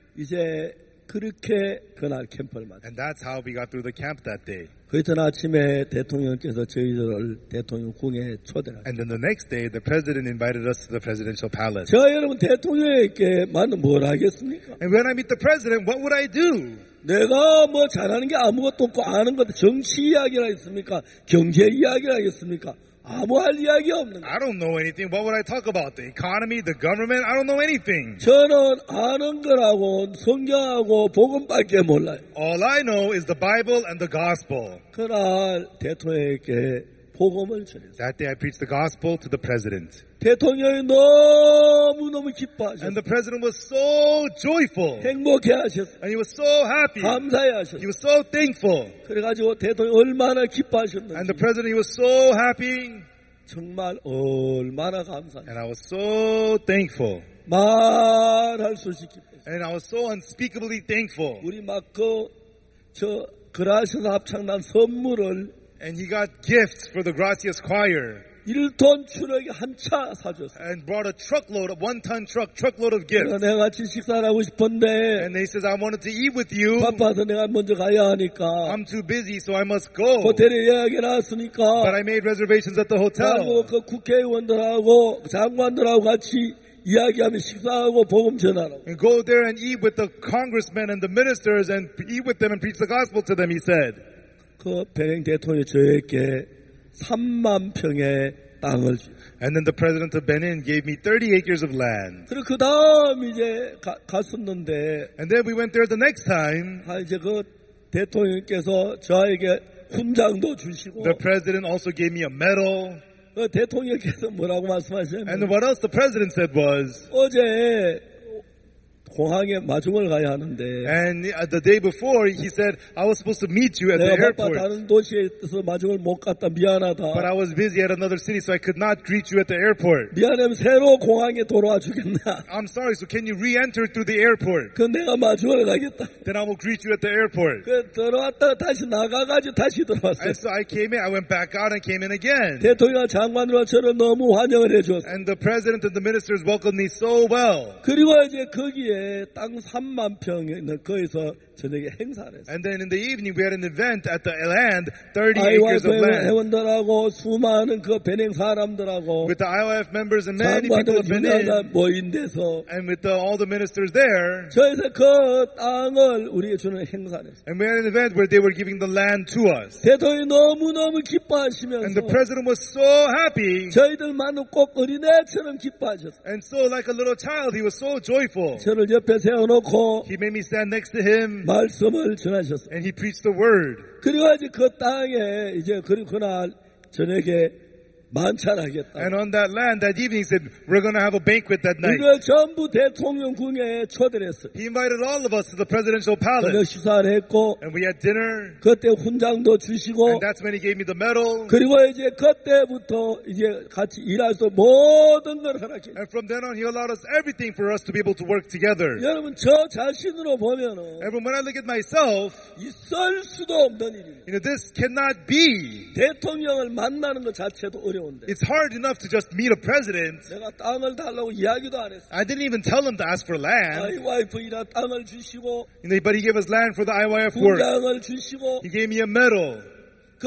이제 그렇게 그날 캠프를 마쳤어요. And that's how we got through the camp that day. 그 이튿 아침에 대통령께서 저희들을 대통령 궁에 초대를 And then the next day, the president invited us to the presidential palace. 저 여러분 대통령에게 만나 뭘 하겠습니까? And when I meet the president, what would I do? 내가 뭐 잘하는 게 아무것도 없고 아는 것도 정치 이야기라 있습니까? 경제 이야기라 있습니까? 아무 할 이야기 없는 거예요. I don't know anything. What would I talk about? The economy, the government? I don't know anything. 저는 아는 거라고 성경하고 복음밖에 몰라요. All I know is the Bible and the gospel. 그날 대통령에게 복음을 전했어요. That day I preached the gospel to the president. 대통령이 너무너무 기뻐하셨어요. And the president was so joyful. 행복해하셨어요. And he was so happy. 감사해하셨어요. He was so thankful. 그래가지고 대통령이 얼마나 기뻐하셨는지 And the president, he was so happy. 정말 얼마나 감사해요. And I was so thankful. 말할 수 없이 기뻤어요. And I was so unspeakably thankful. 우리 막 그 저 그라시아서 합창단 선물을 And he got gifts for the Gracias choir. 일 톤 추력이 한 차 사줬어요. And brought a truckload, a one-ton truck, truckload of 그래서 gifts. 내가 같이 식사를 하고 싶은데 And they says, I wanted to eat with you. 바빠서 내가 먼저 가야 하니까 I'm too busy, so I must go. 호텔에 예약해놨으니까 But I made reservations at the 그리고 hotel. 그 국회의원들하고 장관들하고 같이 이야기하며 식사하고 복음 전하라고. And go there and eat with the congressmen and the ministers and eat with them and preach the gospel to them, he said. 그 베닝 대통령이 저에게 삼만 평의 땅을 주. And then the president of Benin gave me thirty acres of land. 그리고 그 다음 이제 가, 갔었는데 And then we went there the next time. 아 이제 그 대통령께서 저에게 훈장도 주시고 The president also gave me a medal. 그 대통령께서 뭐라고 말씀하셨냐면 And what else the president said was, 어제 공항에 마중을 가야 하는데 and the day before he said, I was supposed to meet you at the 내가 바빠 airport. 다른 도시에 있어서 마중을 못 갔다 미안하다. But I was busy at another city, so I could not greet you at the airport. 미안하면 새로 공항에 돌아와 주겠나? I'm sorry, so can you re-enter through the airport? 그 내가 마중을 가겠다. Then I will greet you at the airport. 그 들어왔다가 다시 나가가지고 다시 들어왔어요. And so I came in, I went back out and came in again. 대통령 장관으로 저를 너무 환영을 해줬어요. And the president and the ministers welcomed me so well. 그리고 이제 거기에 땅 삼만 평에 있는 거기서 저녁에 행사를 했어요. And then in the evening we had an event at the land, thirty 아이와이에프 acres of land, 회원들하고 수많은 그 베냉 사람들하고 with the I O F members and many people 장관들 of Benin, 유명한 모인 데서 and with the, all the ministers there. 저희서 그 땅을 우리에게 주는 행사를 했어요. And we had an event where they were giving the land to us. 대통령이 너무너무 And 기뻐하시면서 the president was so happy. 저희들만은 꼭 어린애처럼 기뻐하셨어요. And so like a little child, he was so joyful. 저를 옆에 세워놓고 He made me stand next to him 말씀을 전하셨어요. and he preached the word. 그리고 이제 그 땅에 이제 그리고 그날 저녁에 만찬하겠다. And on that land that evening he said, we're going to have a banquet that night. 이걸 전부 대통령궁에 초대를 했어요. He invited all of us to the presidential 저녁 palace. 식사를 했고 And we had dinner. 그때 훈장도 주시고 And that's when he gave me the medal. 그리고 이제 그때부터 이제 같이 일할 수 모든 걸 허락해요. And from then on he allowed us everything for us to be able to work together. 여러분 저 자신으로 보면은 And when I look at myself, 있을 수도 없는 일입니다. you know, this cannot be. 대통령을 만나는 것 자체도 어려운데 It's hard enough to just meet a president. 내가 땅을 달라고 이야기도 안 했어요. I didn't even tell him to ask for land. 아이와이프이라 땅을 주시고 You know, but he gave us land for the I Y F work. 훈장을 주시고 He gave me a medal. 그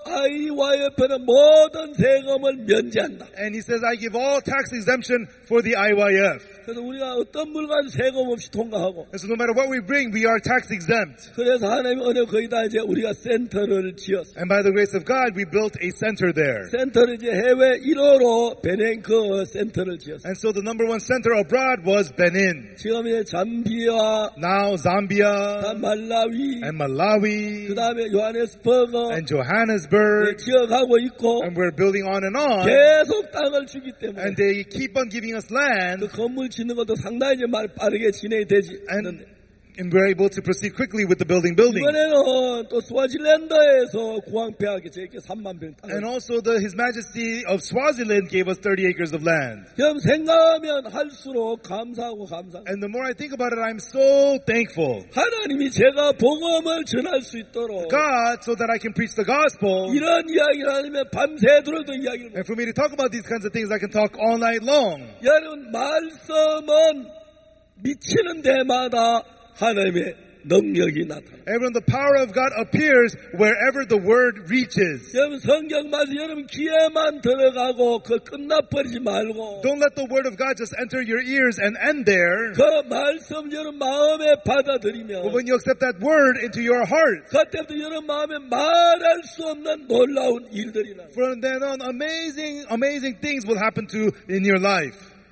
아이와이에프는 모든 세금을 면제한다. And he says, I give all tax exemption for the I Y F. 그래서 우리가 어떤 물건 세금 없이 통과하고 And so no matter what we bring, we are tax exempt. 그래서 하나님의 은혜 거기다 이제 우리가 센터를 지었어요. And by the grace of God, we built a center there. 센터를 이제 해외 일 호로 베냉 그 센터를 지었어요. And so the number one center abroad was Benin. 지금 이제 잠비아, Now Zambia 말라위, and Malawi 그 다음에 요하네스버그 and Johannesburg. 지어가고 있고 And we're building on and on. 계속 땅을 주기 때문에 And they keep on giving us land. 그 건물 짓는 것도 상당히 이제 말 빠르게 진행이 되지 And, 않는데 and we're able to proceed quickly with the building building. 이번에는 또 스와질랜드에서 구황폐하게 저에게 삼만 평 땅을 And also the, His Majesty of Swaziland gave us thirty acres of land. 그럼 생각하면 할수록 감사하고 감사하고 And the more I think about it, I'm so thankful. 하나님이 제가 복음을 전할 수 있도록 God, so that I can preach the gospel. 이런 이야기를 하려면 밤새도록도 이야기를 And for me to talk about these kinds of things, I can talk all night long. 여러분 말씀은 미치는 데마다 하나님의 능력이 나타나. Everyone, the power of God appears wherever the word reaches. 여러분 성경 말씀 여러분 귀에만 들어가고 그 끝나버리지 말고 Don't let the word of God just enter your ears and end there. 그 말씀 여러분 마음에 받아들이면 But when you accept that word into your heart, 그때부터 여러분 마음에 말할 수 없는 놀라운 일들이 나. from then on, amazing, amazing things will happen to in your life.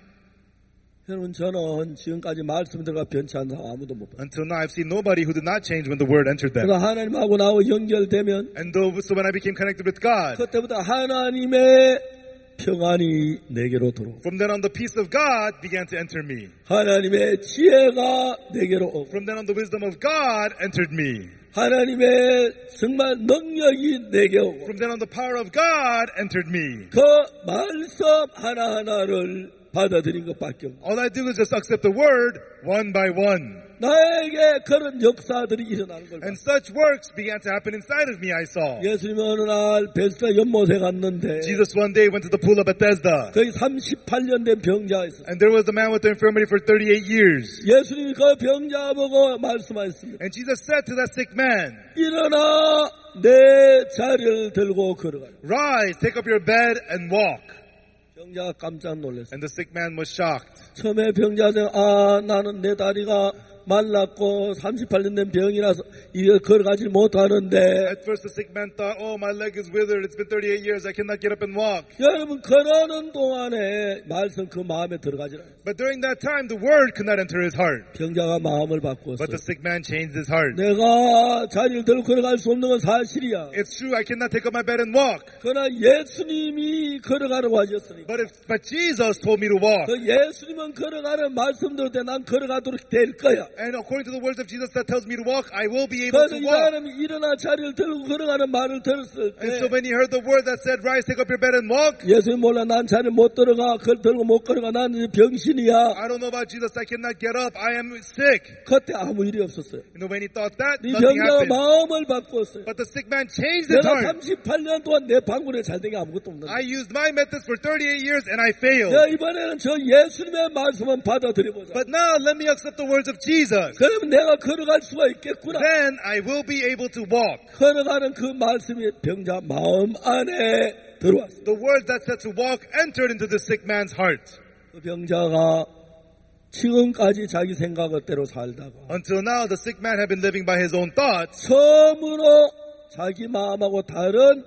여러분 저는 지금까지 말씀 들어가 변치 않는 사람 아무도 못 봤어요. Until now, I've seen nobody who did not change when the word entered them. 그래서 하나님하고 나하고 연결되면 And though, so when I became connected with God, 그때부터 하나님의 평안이 내게로 들어오고 from then on, the peace of God began to enter me. 하나님의 지혜가 내게로 오고 From then on, the wisdom of God entered me. 하나님의 정말 능력이 내게 오고 From then on, the power of God entered me. 그 말씀 하나하나를 받아들인 것밖에 없고 All I do is just accept the word one by one. 나에게 그런 역사들이 일어나는 걸 And 봤어요. such works began to happen inside of me, I saw. 예수님이 어느 날 베스다 연못에 갔는데 Jesus one day went to the pool of Bethesda. 거기 삼십팔 년 된 병자가 있었어요. And there was a man with the infirmity for thirty-eight years. 예수님이 그 병자 보고 말씀하셨습니다. And Jesus said to that sick man, 일어나 내 자리를 들고 걸어가라. rise, take up your bed and walk. 병자가 깜짝 놀랐어요. And the sick man was shocked. 처음에 병자는 아 나는 내 다리가 말랐고 삼십팔 년 된 병이라서 이거 걸어가지 못하는데 At first the sick man thought, oh, my leg is withered. It's been thirty-eight years. I cannot get up and walk. 여러분 걸어오는 동안에 말씀 그 마음에 들어가지 않아요. But during that time, the word could not enter his heart. 병자가 마음을 But 바꾸었어요. the sick man changed his heart. 내가 자리를 들고 걸어갈 수 없는 건 사실이야. It's true, I cannot take up my bed and walk. 그러나 예수님이 걸어가라고 하셨으니까 But if, but Jesus told me to walk. 그 예수님은 걸어가는 말씀 들을 때 난 걸어가도록 될 거야. And according to the words of Jesus that tells me to walk, I will be able 그래서 to 이 walk. 사람이 일어나 자리를 들고 걸어가는 말을 들었을 And 때 so when he heard the word that said, rise, take up your bed and walk, 예수님 몰라 난 자리를 못 들어가 걸 들고 못 걸어가 나는 병신이야. I don't know about Jesus, I cannot get up, I am sick. 그때 아무 일이 없었어요. You know, when he thought that, 이 nothing 병자가 happened. 마음을 바꾸었어요. But the sick man changed his 내가 heart. 삼십팔 년 동안 내 방문에 잘된 게 아무것도 없는데 I used my methods for thirty-eight years and I failed. 내가 이번에는 저 예수님의 말씀은 받아들여보자. But now let me accept the words of Jesus. 그러면 내가 걸어갈 수가 있겠구나. Then I will be able to walk. 걸어가는 그 말씀이 병자 마음 안에 들어왔어요. The words that said to walk entered into the sick man's heart. 그 병자가 지금까지 자기 생각대로 살다가 Until now, the sick man had been living by his own thoughts. 처음으로 자기 마음하고 다른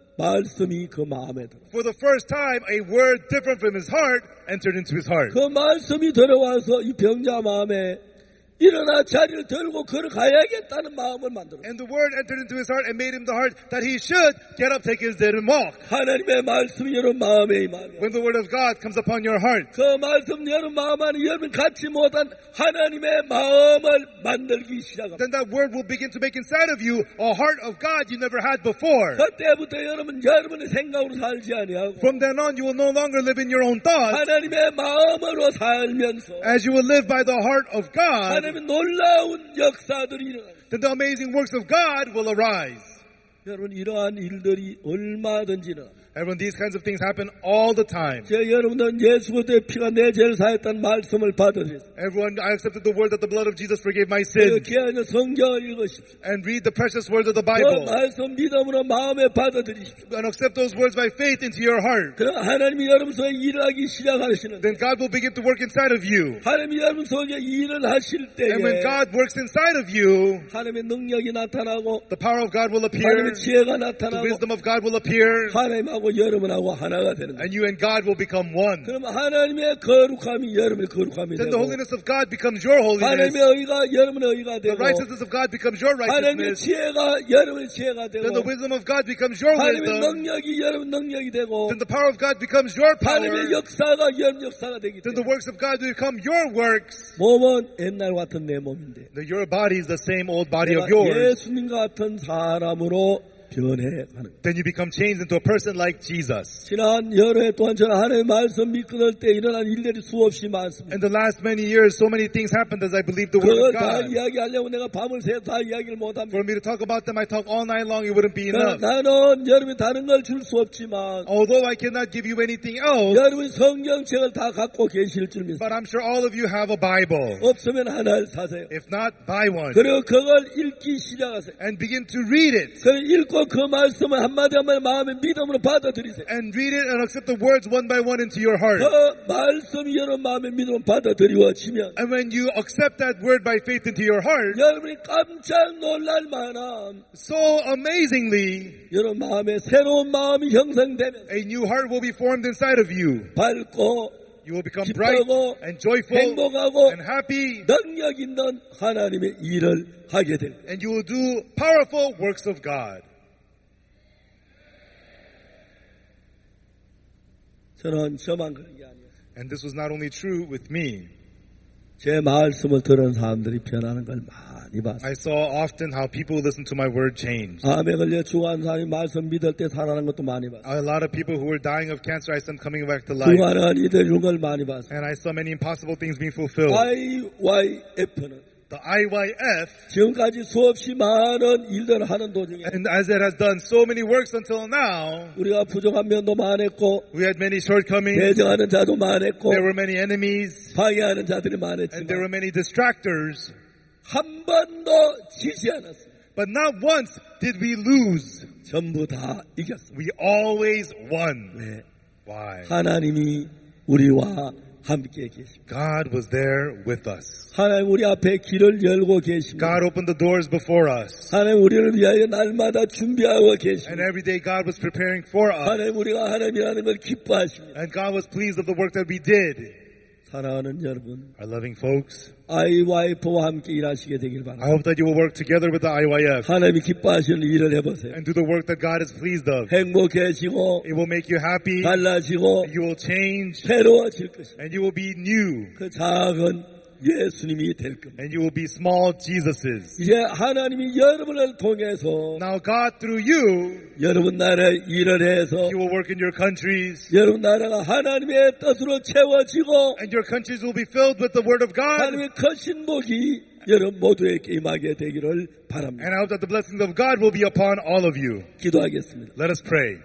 말씀이 그 마음에 들어. For the first time, a word different from his heart entered into his heart. 그 말씀이 들어와서 이 병자 마음에 일어나 자리를 들고 걸어가야겠다는 마음을 만들어. And the word entered into his heart and made him the heart that he should get up, take his bed and walk. 하나님의 말씀이 여러분 마음에 임하며 When the word of God comes upon your heart, 그 말씀 여러분 마음 안에 여러분 갖지 못한 하나님의 마음을 만들기 시작합니다. then that word will begin to make inside of you a heart of God you never had before. 그때부터 여러분 여러분의 생각으로 살지 아니하고 From then on, you will no longer live in your own thoughts. 하나님의 마음으로 살면서 As you will live by the heart of God, 하나님의 놀라운 역사들이 일어납니다. then the amazing works of God will arise. 여러분 이러한 일들이 얼마든지 일어납니다. Everyone, these kinds of things happen all the time. 제 여러분들은 예수 그리스도의 피가 내 죄를 사했다는 말씀을 받아들였어요. Everyone, I accepted the word that the blood of Jesus forgave my 그리고 sins. 귀한 성경을 읽으십시오. And read the precious words of the 그 Bible. 말씀 믿음으로 마음에 받아들이십시오. And accept those words by faith into your heart. 그럼 하나님이 여러분 속에 일하기 시작하시는데 Then God will begin to work inside of you. 하나님이 여러분 속에 일을 하실 때에 And when God works inside of you, 하나님의 능력이 나타나고 the power of God will appear. 하나님의 지혜가 The 나타나고 wisdom of God will appear. 하나님하고 여러분하고 하나가 되는 거예요. And you and God will become one. 그럼 하나님의 거룩함이 여러분의 거룩함이 Then the 되고 holiness of God becomes your holiness. 하나님의 의가 여러분의 의가 The 되고 righteousness of God becomes your 하나님의 righteousness. 지혜가 여러분의 지혜가 되고 Then the wisdom of God becomes your 하나님의 wisdom. 능력이 여러분 능력이 되고 Then the power of God becomes your 하나님의 power. 역사가 여러분 역사가 되기 Then the 때문에 works of God become your works. 몸은 옛날 같은 내 몸인데 Then your body is the same old body of 내가 yours. 예수님 같은 사람으로 변해가는. then you become changed into a person like Jesus. 지난 여러 해 동안 저는 하나님의 말씀 믿을 때 일어난 일들이 수없이 많습니다. In the last many years, so many things happened as I believed the word 그걸 of 다 God. 이야기하려고 내가 밤을 새서 다 이야기를 못합니다. For me to talk about them, I talk all night long, it wouldn't be enough. 나는 여러분이 다른 걸 줄 수 없지만 Although I cannot give you anything else, 여러분이 성경책을 다 갖고 계실 줄 믿습니다. but I'm sure all of you have a Bible. 없으면 하나를 사세요. If not, buy one. 그리고 그걸 읽기 시작하세요. And begin to read it. 그걸 읽고 그 말씀을 한마디 한마디 마음의 믿음으로 받아들이세요. And read it and accept the words one by one into your heart. 그 말씀이 여러분 마음의 믿음으로 받아들여지면 And when you accept that word by faith into your heart, 여러분이 깜짝 놀랄 만한 so amazingly, 여러분 마음에 새로운 마음이 형성되면 a new heart will be formed inside of you. 밝고 You will become bright 기뻐하고 and joyful 행복하고 and happy, 능력 있는 하나님의 일을 하게 됩니다. and you will do powerful works of God. 저는 저만 그런 게 아니에요. And this was not only true with me. 제 말씀을 들은 사람들이 변하는 걸 많이 봤어요. I saw often how people listen to my word change. 암에 걸려 죽어간 사람이 말씀 믿을 때 살아나는 것도 많이 봤어요. A lot of people who were dying of cancer, I saw them coming back to life. 불가능한 일을 이룬 걸 많이 봤어요. And I saw many impossible things being fulfilled. 아이와이에프는 The I Y F, 지금까지 수없이 많은 일들을 하는 도중에 and as it has done so many works until now, 우리가 부족한 면도 많았고 we had many shortcomings, 배정하는 자도 많았고 there were many enemies, 방해하는 자들이 and there were 많았지만 many distractors. 한 번도 지지 않았어요. But not once did we lose. 전부 다 이겼어요. We always won. 왜? Why? 하나님이 우리와 함께 계십니다. God was there with us. 하나님 우리 앞에 길을 열고 계십니다. God opened the doors before us. 하나님 우리를 위하여 날마다 준비하고 And 계십니다. every day God was preparing for us. 하나님 우리가 하나님이라는 걸 기뻐하십니다. And God was pleased of the work that we did. 사랑하는 여러분, Our loving folks, 아이와이프와 함께 일하시게 되길 I 바랍니다. hope that you will work together with the I Y F 하나님이 기뻐하시는 일을 해보세요. and do the work that God is pleased of. 행복해지고 It will make you happy. 달라지고 You will change. 새로워질 것입니다. And you will be new. 그 작은 예수님이 될 겁니다. And you will be small Jesuses. 이제 하나님이 여러분을 통해서 Now God through you, 여러분 나라의 일을 해서 you will work in your countries. 여러분 나라가 하나님의 뜻으로 채워지고 And your countries will be filled with the word of God. 하나님의 크신 복이 여러분 모두에게 임하게 되기를 바랍니다. And I hope that the blessings of God will be upon all of you. 기도하겠습니다. Let us pray.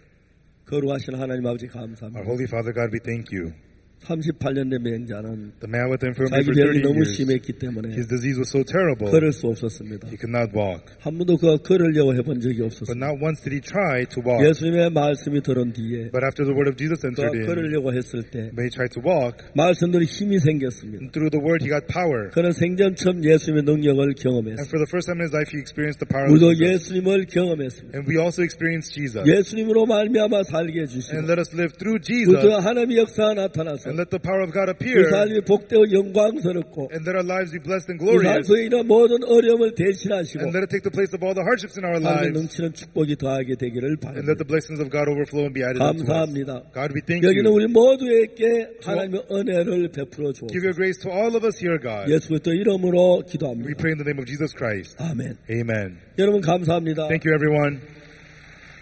거룩하신 하나님 아버지 Our 감사합니다. Holy Father God, we thank you. 삼십팔 년 된 맹자는 The man with infirmity 자기 for 병이 thirty 너무 years, 심했기 때문에 his disease was so terrible, 걸을 수 없었습니다. he could not walk. 한 번도 그 걸으려고 해본 적이 But 없었습니다. not once did he try to walk. 예수님의 말씀이 들은 뒤에 But after the word of Jesus 그가 entered in, 걸으려고 했을 때 when he tried to walk, 말씀들이 힘이 생겼습니다. and through the word he got power. 그는 생전 처음 예수님의 능력을 And 경험했습니다. for the first time in his life, he experienced the power of 우리도 Jesus. 예수님을 경험했습니다. And we also experienced Jesus. 예수님으로 말미암아 살게 해주시고 And let us live through 우리가 Jesus. 하나님의 역사가 나타나서 And let the power of God 그 appear. 삶이 복되고 영광스럽고 And let our lives be blessed and 그 삶 glorious. 속에 있는 모든 어려움을 대신하시고 And let it take the place of all the hardships in our 하나님의 lives. 넘치는 축복이 더하게 되기를 And let 바랍니다. the blessings of God overflow and be added unto us. 감사합니다. God, we thank 여기는 you. 우리 모두에게 하나님의 은혜를 베풀어 주옵소서. Give your grace to all of us here, God. 예수 그리스도 이름으로 We 기도합니다. pray in the name of Jesus Christ. 아멘. Amen. 여러분 감사합니다. Thank you, everyone.